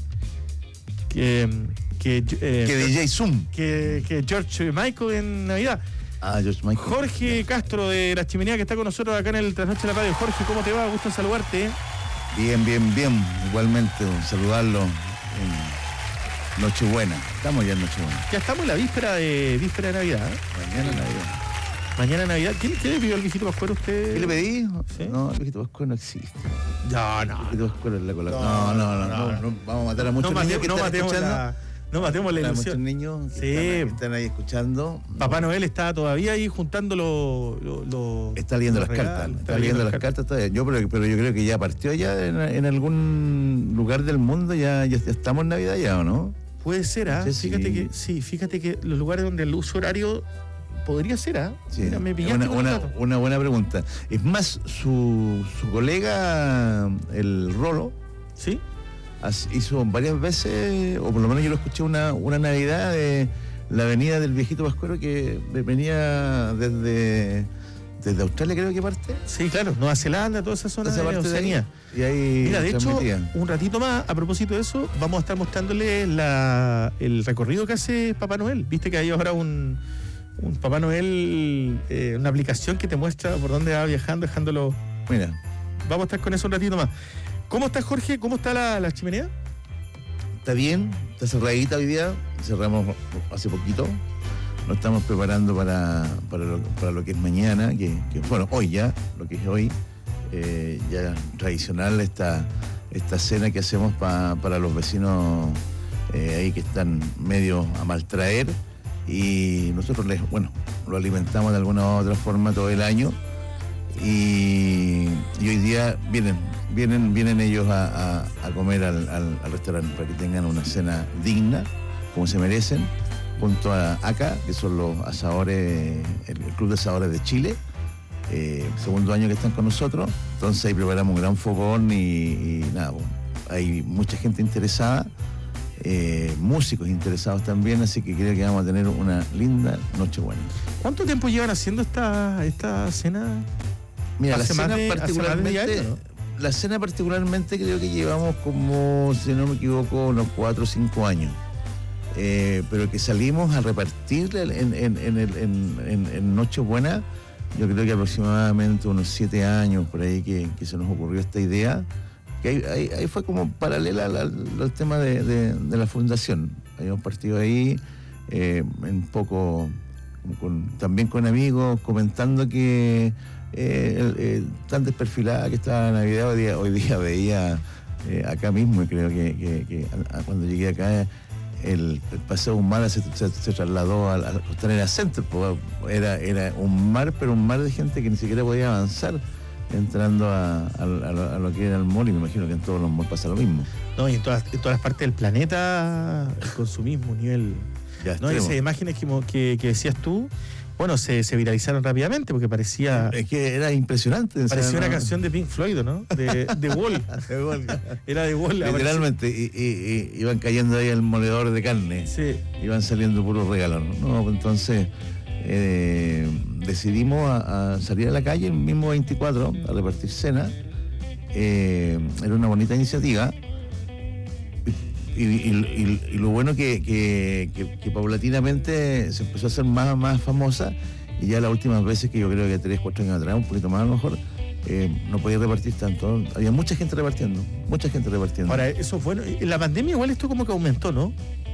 DJ Zoom, que George Michael en Navidad. George Michael. Jorge Castro de La Chimenea, que está con nosotros acá en el Trasnoche de la radio. Jorge, ¿cómo te va? Gusto en saludarte. Bien. Igualmente, saludarlo en Nochebuena. Estamos ya en Nochebuena. Ya estamos en la víspera de Navidad. Mañana Navidad. ¿Qué le pidió al viejito Pascuero a usted? ¿Qué le pedí? ¿Sí? No, el viejito Pascuero no existe. No. El viejito Pascuero es la cola. No. Vamos a matar a muchos niños que están escuchando. No matemos la ilusión. Muchos niños que están ahí escuchando. Papá Noel está todavía ahí juntando está leyendo las cartas. Está leyendo las cartas todavía. Pero yo creo que ya partió ya en algún lugar del mundo. Ya estamos en Navidad ya, ¿o no? Puede ser, ¿ah? Sí. Fíjate que los lugares donde el uso horario podría ser, ¿ah? Sí. Mira, me pillaste una buena pregunta. Es más, su colega, el Rolo, ¿sí? Hizo varias veces, o por lo menos yo lo escuché una Navidad de la avenida del viejito Pascuero que venía desde Australia, creo que parte. Sí, claro, Nueva Zelanda, toda esa zona de Oceanía. Y ahí mira, de hecho, un ratito más, a propósito de eso, vamos a estar mostrándole el recorrido que hace Papá Noel. Viste que hay ahora un Papá Noel, una aplicación que te muestra por dónde va viajando, dejándolo. Mira. Vamos a estar con eso un ratito más. ¿Cómo estás, Jorge? ¿Cómo está la chimenea? Está bien, está cerradita hoy día. Cerramos hace poquito. Nos estamos preparando para lo que es mañana, hoy ya, lo que es hoy. Ya tradicional esta cena que hacemos para los vecinos ahí que están medio a maltraer. Y nosotros lo alimentamos de alguna u otra forma todo el año. Y hoy día vienen ellos a comer al restaurante para que tengan una cena digna, como se merecen, junto a ACA, que son los asadores, el Club de Asadores de Chile, segundo año que están con nosotros. Entonces ahí preparamos un gran fogón y nada, hay mucha gente interesada, músicos interesados también, así que creo que vamos a tener una linda Nochebuena. ¿Cuánto tiempo llevan haciendo esta cena? Mira, la cena particularmente creo que llevamos como, si no me equivoco, unos 4 o 5 años. Pero que salimos a repartirle en Nochebuena, yo creo que aproximadamente unos 7 años por ahí que se nos ocurrió esta idea, que ahí fue como paralela al tema de la fundación. Habíamos partido ahí un poco también con amigos, comentando que tan desperfilada que estaba la Navidad. Hoy día veía acá mismo, y creo que cuando llegué acá el Paseo Humala se trasladó al Costanera Center. Era un mar, pero un mar de gente que ni siquiera podía avanzar entrando a lo que era el mall, y me imagino que en todos los malls pasa lo mismo. No, y en todas las partes del planeta el consumismo, nivel... No, esas imágenes que decías tú, bueno, se viralizaron rápidamente porque parecía... Es que era impresionante. Parecía una canción de Pink Floyd, ¿no? De Wall. Era de Wall. Literalmente, y iban cayendo ahí al moledor de carne. Sí. Iban saliendo puros regalos, ¿no? Entonces decidimos a salir a la calle el mismo 24 a repartir cena. Era una bonita iniciativa. Y lo bueno que paulatinamente se empezó a hacer más famosa, y ya las últimas veces, que yo creo que 3-4 años atrás, un poquito más a lo mejor, no podía repartir tanto. Había mucha gente repartiendo. Ahora, eso es bueno. En la pandemia igual esto como que aumentó, ¿no?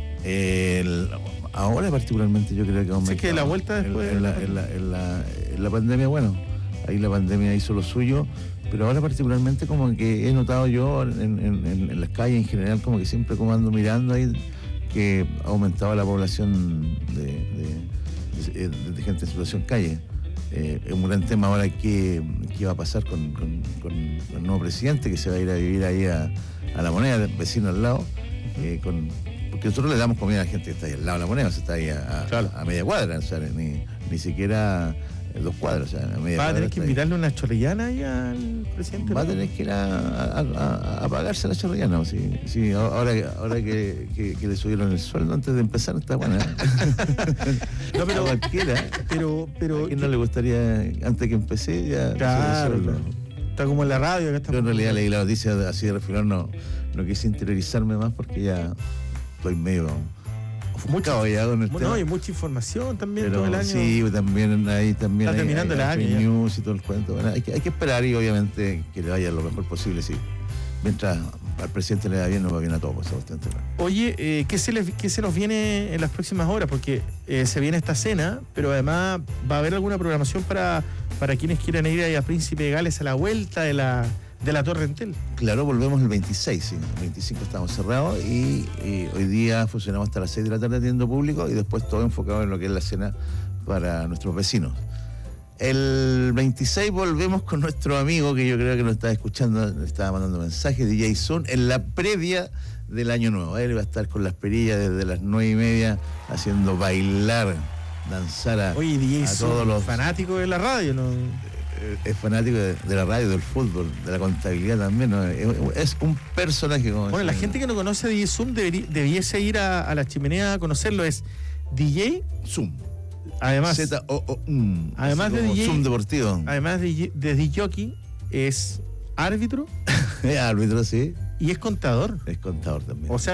Ahora particularmente yo creo que aumentó. Sí, que la vuelta después... En la pandemia, bueno, ahí la pandemia hizo lo suyo. Pero ahora particularmente como que he notado yo en las calles en general, como que siempre como ando mirando ahí, que ha aumentado la población de gente en situación calle. Es un gran tema ahora qué va a pasar con el nuevo presidente, que se va a ir a vivir ahí a La Moneda, vecino al lado, porque nosotros le damos comida a la gente que está ahí al lado de La Moneda, o sea, está ahí a media cuadra, o sea, ni siquiera... 2 cuadros, o sea, a media ¿Va a tener cuadra que invitarle una chorrillana ahí al presidente? Va a tener que ir a pagarse la chorrillana, sí. Ahora que le subieron el sueldo antes de empezar, está buena. No, pero cualquiera. Pero ¿a quién no le gustaría, antes que empecé, ya? Claro. Está como en la radio. Yo en realidad leí la noticia así de refilón, no quise interiorizarme más porque ya estoy medio... No, hay mucha información también. Pero todo el año. Sí, también ahí también está terminando el año news y todo el cuento. Bueno, hay que esperar, y obviamente que le vaya lo mejor posible, sí. Mientras al presidente le da bien, nos va bien a todos. Oye, ¿qué se nos viene en las próximas horas? Porque se viene esta cena, pero además va a haber alguna programación para quienes quieran ir ahí a Príncipe de Gales a la vuelta de la Torre Entel. Claro, volvemos el 26, sí. El 25 estamos cerrados, y hoy día funcionamos hasta las 6 de la tarde atendiendo público, y después todo enfocado en lo que es la cena para nuestros vecinos. El 26 volvemos con nuestro amigo, que yo creo que nos está escuchando, le estaba mandando mensajes, DJ Sun, en la previa del Año Nuevo. Él va a estar con las perillas desde las 9:30 haciendo bailar, danzar a todos los fanáticos de la radio, ¿no? Es fanático de la radio, del fútbol, de la contabilidad también, ¿no? Es un personaje. Bueno, la gente que no conoce a DJ Zoom debiese ir a la Chimenea a conocerlo. Es DJ Zoom. Además, además de DJ Zoom deportivo. Además de DJ, es árbitro. Es árbitro, sí. Y es contador. Es contador también. O sea,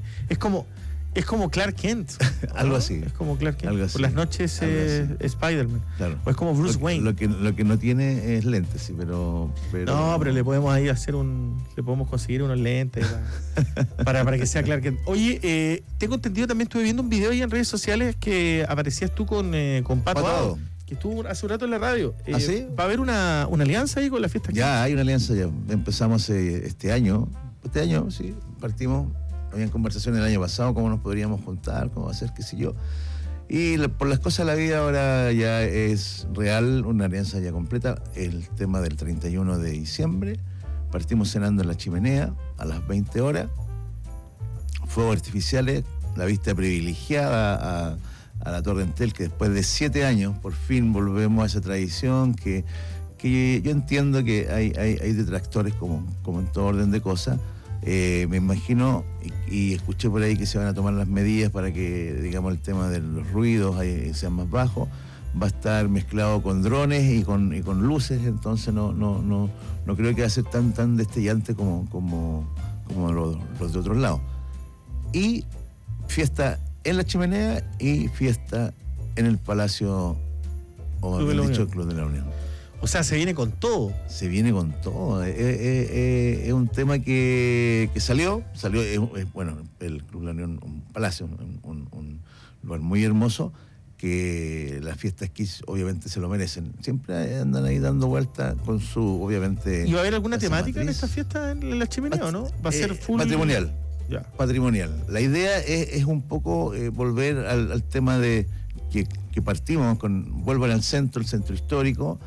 es como Clark Kent. Algo así. Es como Clark Kent. Algo así. Por las noches Spider-Man. Claro. O es como Bruce Wayne. Lo que no tiene es lentes, sí, pero... No, pero le podemos ahí le podemos conseguir unos lentes para que sea Clark Kent. Oye, tengo entendido, también estuve viendo un video ahí en redes sociales que aparecías tú con Pato Ado, que estuvo hace un rato en la radio. ¿Ah, sí? ¿Va a haber una alianza ahí con la fiesta? Ya, hay una alianza ya. Empezamos este año. Este año, sí, partimos. Habían conversaciones el año pasado, cómo nos podríamos juntar, cómo hacer, qué sé yo. Y por las cosas de la vida ahora ya es real, una alianza ya completa. El tema del 31 de diciembre. Partimos cenando en la Chimenea a las 20 horas. Fuegos artificiales, la vista privilegiada a la Torre Entel, que después de 7 años por fin volvemos a esa tradición que yo entiendo que hay detractores como en todo orden de cosas. Me imagino y escuché por ahí que se van a tomar las medidas para que, digamos, el tema de los ruidos sea más bajo. Va a estar mezclado con drones y con luces, entonces no creo que va a ser tan destellante como los de otros lados. Y fiesta en la Chimenea y fiesta en el Palacio, o mejor dicho, el Club de la Unión. O sea, se viene con todo. Se viene con todo. Es un tema que salió, bueno, el Club de la Unión, un palacio, un lugar muy hermoso, que las fiestas Kiss obviamente se lo merecen. Siempre andan ahí dando vueltas con su, obviamente... ¿Y va a haber alguna temática en esta fiesta en la Chimenea o no? ¿Va a ser full...? Patrimonial. Ya. Patrimonial. La idea es un poco volver al tema de que partimos con... Vuelvan al centro, el centro histórico,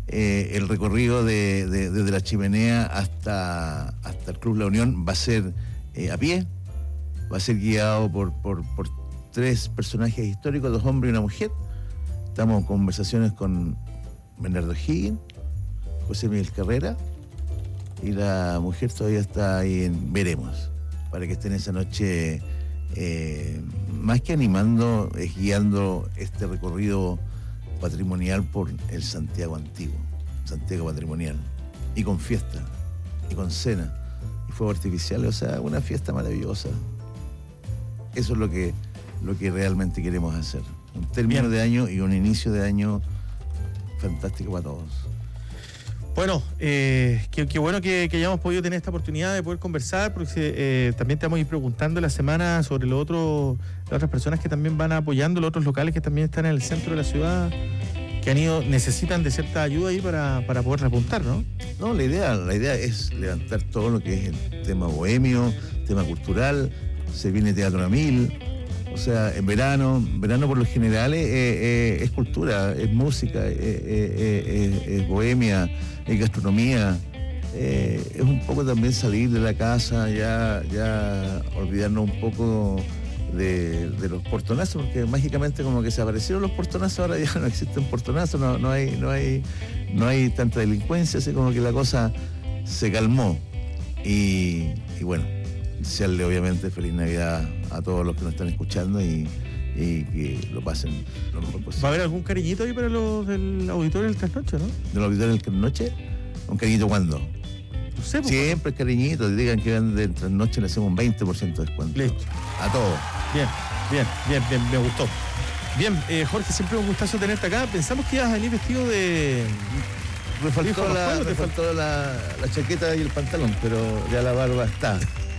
el recorrido desde la Chimenea hasta el Club La Unión va a ser a pie, va a ser guiado por 3 personajes históricos, 2 hombres y una mujer. Estamos en conversaciones con Bernardo Higgins, José Miguel Carrera, y la mujer todavía está ahí en veremos, para que estén esa noche, más que animando, es guiando este recorrido patrimonial por el Santiago antiguo, Santiago patrimonial, y con fiesta, y con cena, y fuegos artificiales, o sea, una fiesta maravillosa. Eso es lo que realmente queremos hacer. Un término de año y un inicio de año fantástico para todos. Bueno, qué bueno que hayamos podido tener esta oportunidad de poder conversar, porque también te vamos a ir preguntando la semana sobre las otras personas que también van apoyando, los otros locales que también están en el centro de la ciudad, que necesitan de cierta ayuda ahí para poder repuntar, ¿no? No, la idea es levantar todo lo que es el tema bohemio, tema cultural. Se viene Teatro a Mil, o sea, en verano por lo general es cultura, es música, es bohemia, es gastronomía, es un poco también salir de la casa, ya olvidarnos un poco de los portonazos, porque mágicamente como que se aparecieron los portonazos, ahora ya no existen portonazos, no hay tanta delincuencia, así como que la cosa se calmó. Y bueno, desearle obviamente feliz Navidad a todos los que nos están escuchando y que lo pasen lo mejor posible. ¿Va a haber algún cariñito ahí para los del auditorio del Trasnoche, no? ¿Del auditorio del Trasnoche? ¿Un cariñito cuándo? No sé. Siempre cariñito, digan que van del Trasnoche, le hacemos un 20% de descuento. Listo. A todos. Bien, me gustó. Bien, Jorge, siempre un gustazo tenerte acá. Pensamos que ibas a venir vestido de... Me faltó la chaqueta y el pantalón, pero ya la barba está.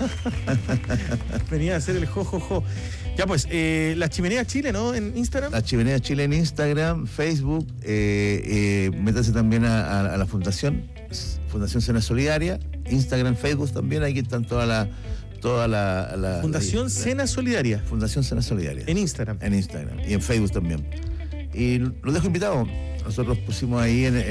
Venía a hacer el jojojo. Ya pues, La Chimenea Chile, ¿no? En Instagram. La Chimenea Chile en Instagram, Facebook. Métase también a la Fundación Cena Solidaria, Instagram, Facebook también. Aquí están toda la Fundación Cena Solidaria. Fundación Cena Solidaria. En Instagram. En Instagram y en Facebook también. Y los dejo invitados. Nosotros pusimos ahí en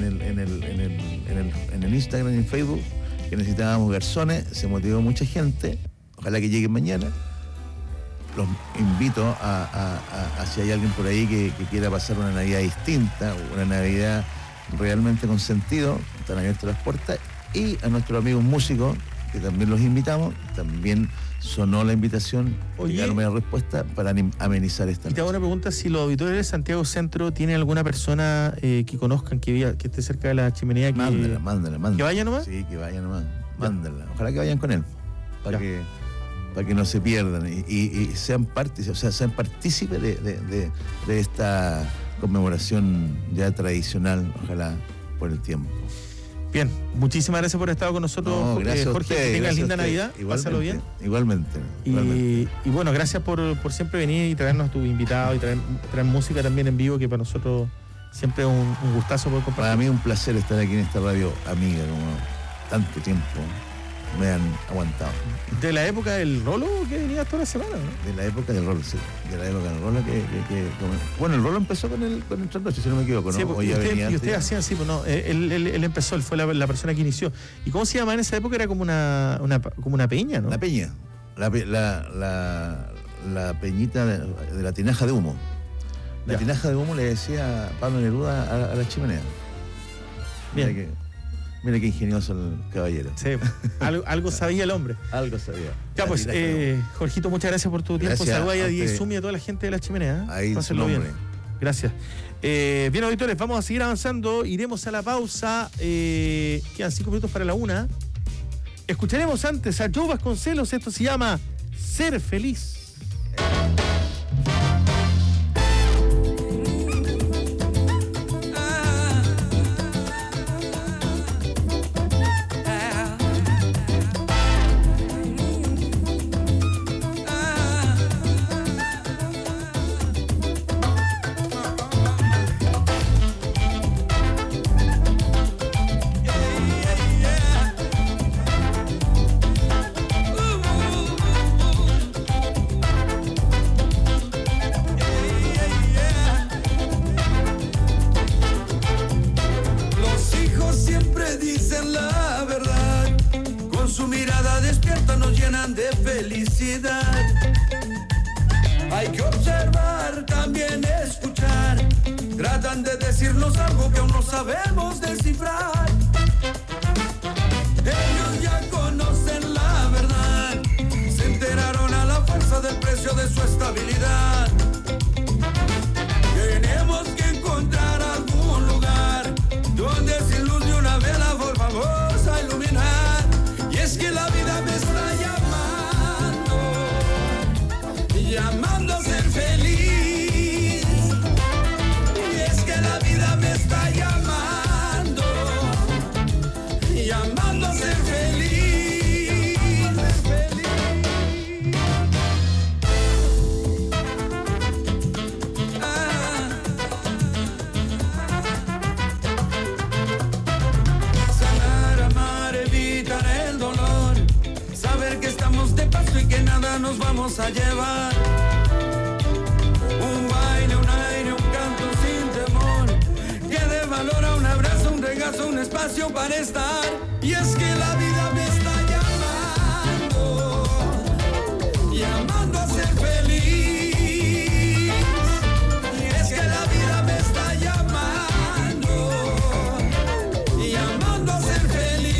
el Instagram y en Facebook que necesitábamos garzones, se motivó mucha gente, ojalá que lleguen mañana. Los invito a si hay alguien por ahí que quiera pasar una Navidad distinta, una Navidad realmente con sentido, están abiertas las puertas, y a nuestros amigos músicos, que también los invitamos, también sonó la invitación, llegaron la respuesta para amenizar esta noche. Y te hago una pregunta, si los auditores de Santiago Centro tienen alguna persona que conozcan, que esté cerca de la Chimenea, mándala. ¿Que vaya nomás? Sí, que vaya nomás, mándala. Ojalá que vayan con él, para que no se pierdan y sean partícipes de esta conmemoración ya tradicional, ojalá por el tiempo. Bien, muchísimas gracias por estar con nosotros, Jorge. Que tengas linda Navidad, pásalo bien. Igualmente. Y bueno, gracias por siempre venir y traernos a tu invitado y traer música también en vivo, que para nosotros siempre es un gustazo poder compartir. Para mí es un placer estar aquí en esta radio amiga, como tanto tiempo me han aguantado. ¿De la época del Rolo que venía toda la semana, no? De la época del Rolo, sí. De la época del Rolo bueno, el Rolo empezó con el Trasnoche, si no me equivoco, ¿no? Sí, y usted hacía así, pues no, él empezó, él fue la persona que inició. ¿Y cómo se llama en esa época? Era como una peña, ¿no? La peña. La peñita de la tinaja de humo. La tinaja de humo le decía Pablo Neruda a la Chimenea. Mira qué ingenioso el caballero. Sí, algo sabía el hombre. Algo sabía. Ya pues, Jorgito, muchas gracias por tu tiempo. Saludos a Diezumi y a toda la gente de la Chimenea. Ahí pásenlo bien. Gracias. Bien, auditores, vamos a seguir avanzando. Iremos a la pausa. Quedan 5 minutos para la 1. Escucharemos antes a Joe Vasconcelos. Esto se llama Ser Feliz. llenan de felicidad. Hay que observar, también escuchar. Tratan de decirnos algo que aún no sabemos descifrar. Ellos ya conocen la verdad, se enteraron a la fuerza del precio de su estabilidad. Tenemos que encontrar algún lugar donde sin luz de una vela volvamos a iluminar. Y es que la vida me está llamando a ser feliz. Y es que la vida me está llamando a ser feliz. Sanar, amar, evitar el dolor, saber que estamos de paso y que nada nos vamos a llevar. Un baile, un aire, un canto sin temor, que dé valor a un abrazo, un regazo, un espacio para estar. Y es que la vida me está llamando a ser feliz. Y es que la vida me está llamando a ser feliz.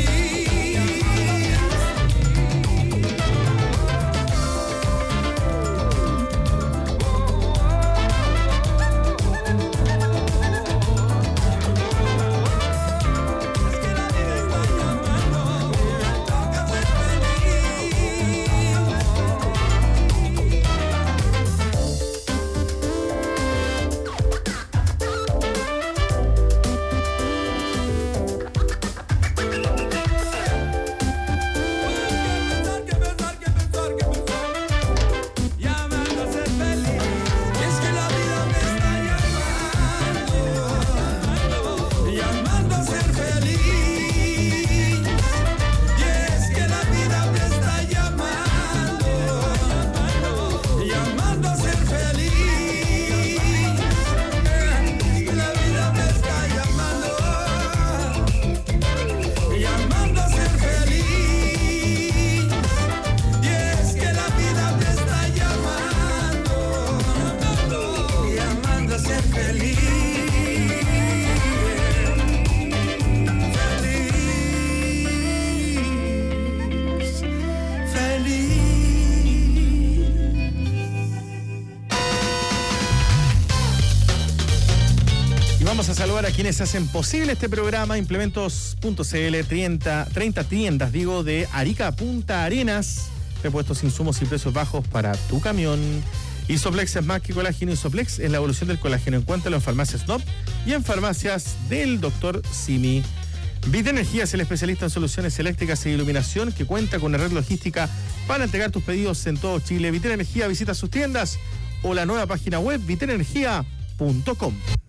A quienes hacen posible este programa, Implementos.cl, 30 tiendas, de Arica a Punta Arenas, repuestos, insumos y precios bajos para tu camión. Isoplex es más que colágeno. Isoplex es la evolución del colágeno. Encuéntralo en farmacias NOP y en farmacias del Dr. Simi. Vitenergía es el especialista en soluciones eléctricas e iluminación que cuenta con una red logística para entregar tus pedidos en todo Chile. Vitenergía, visita sus tiendas o la nueva página web vitenergia.com.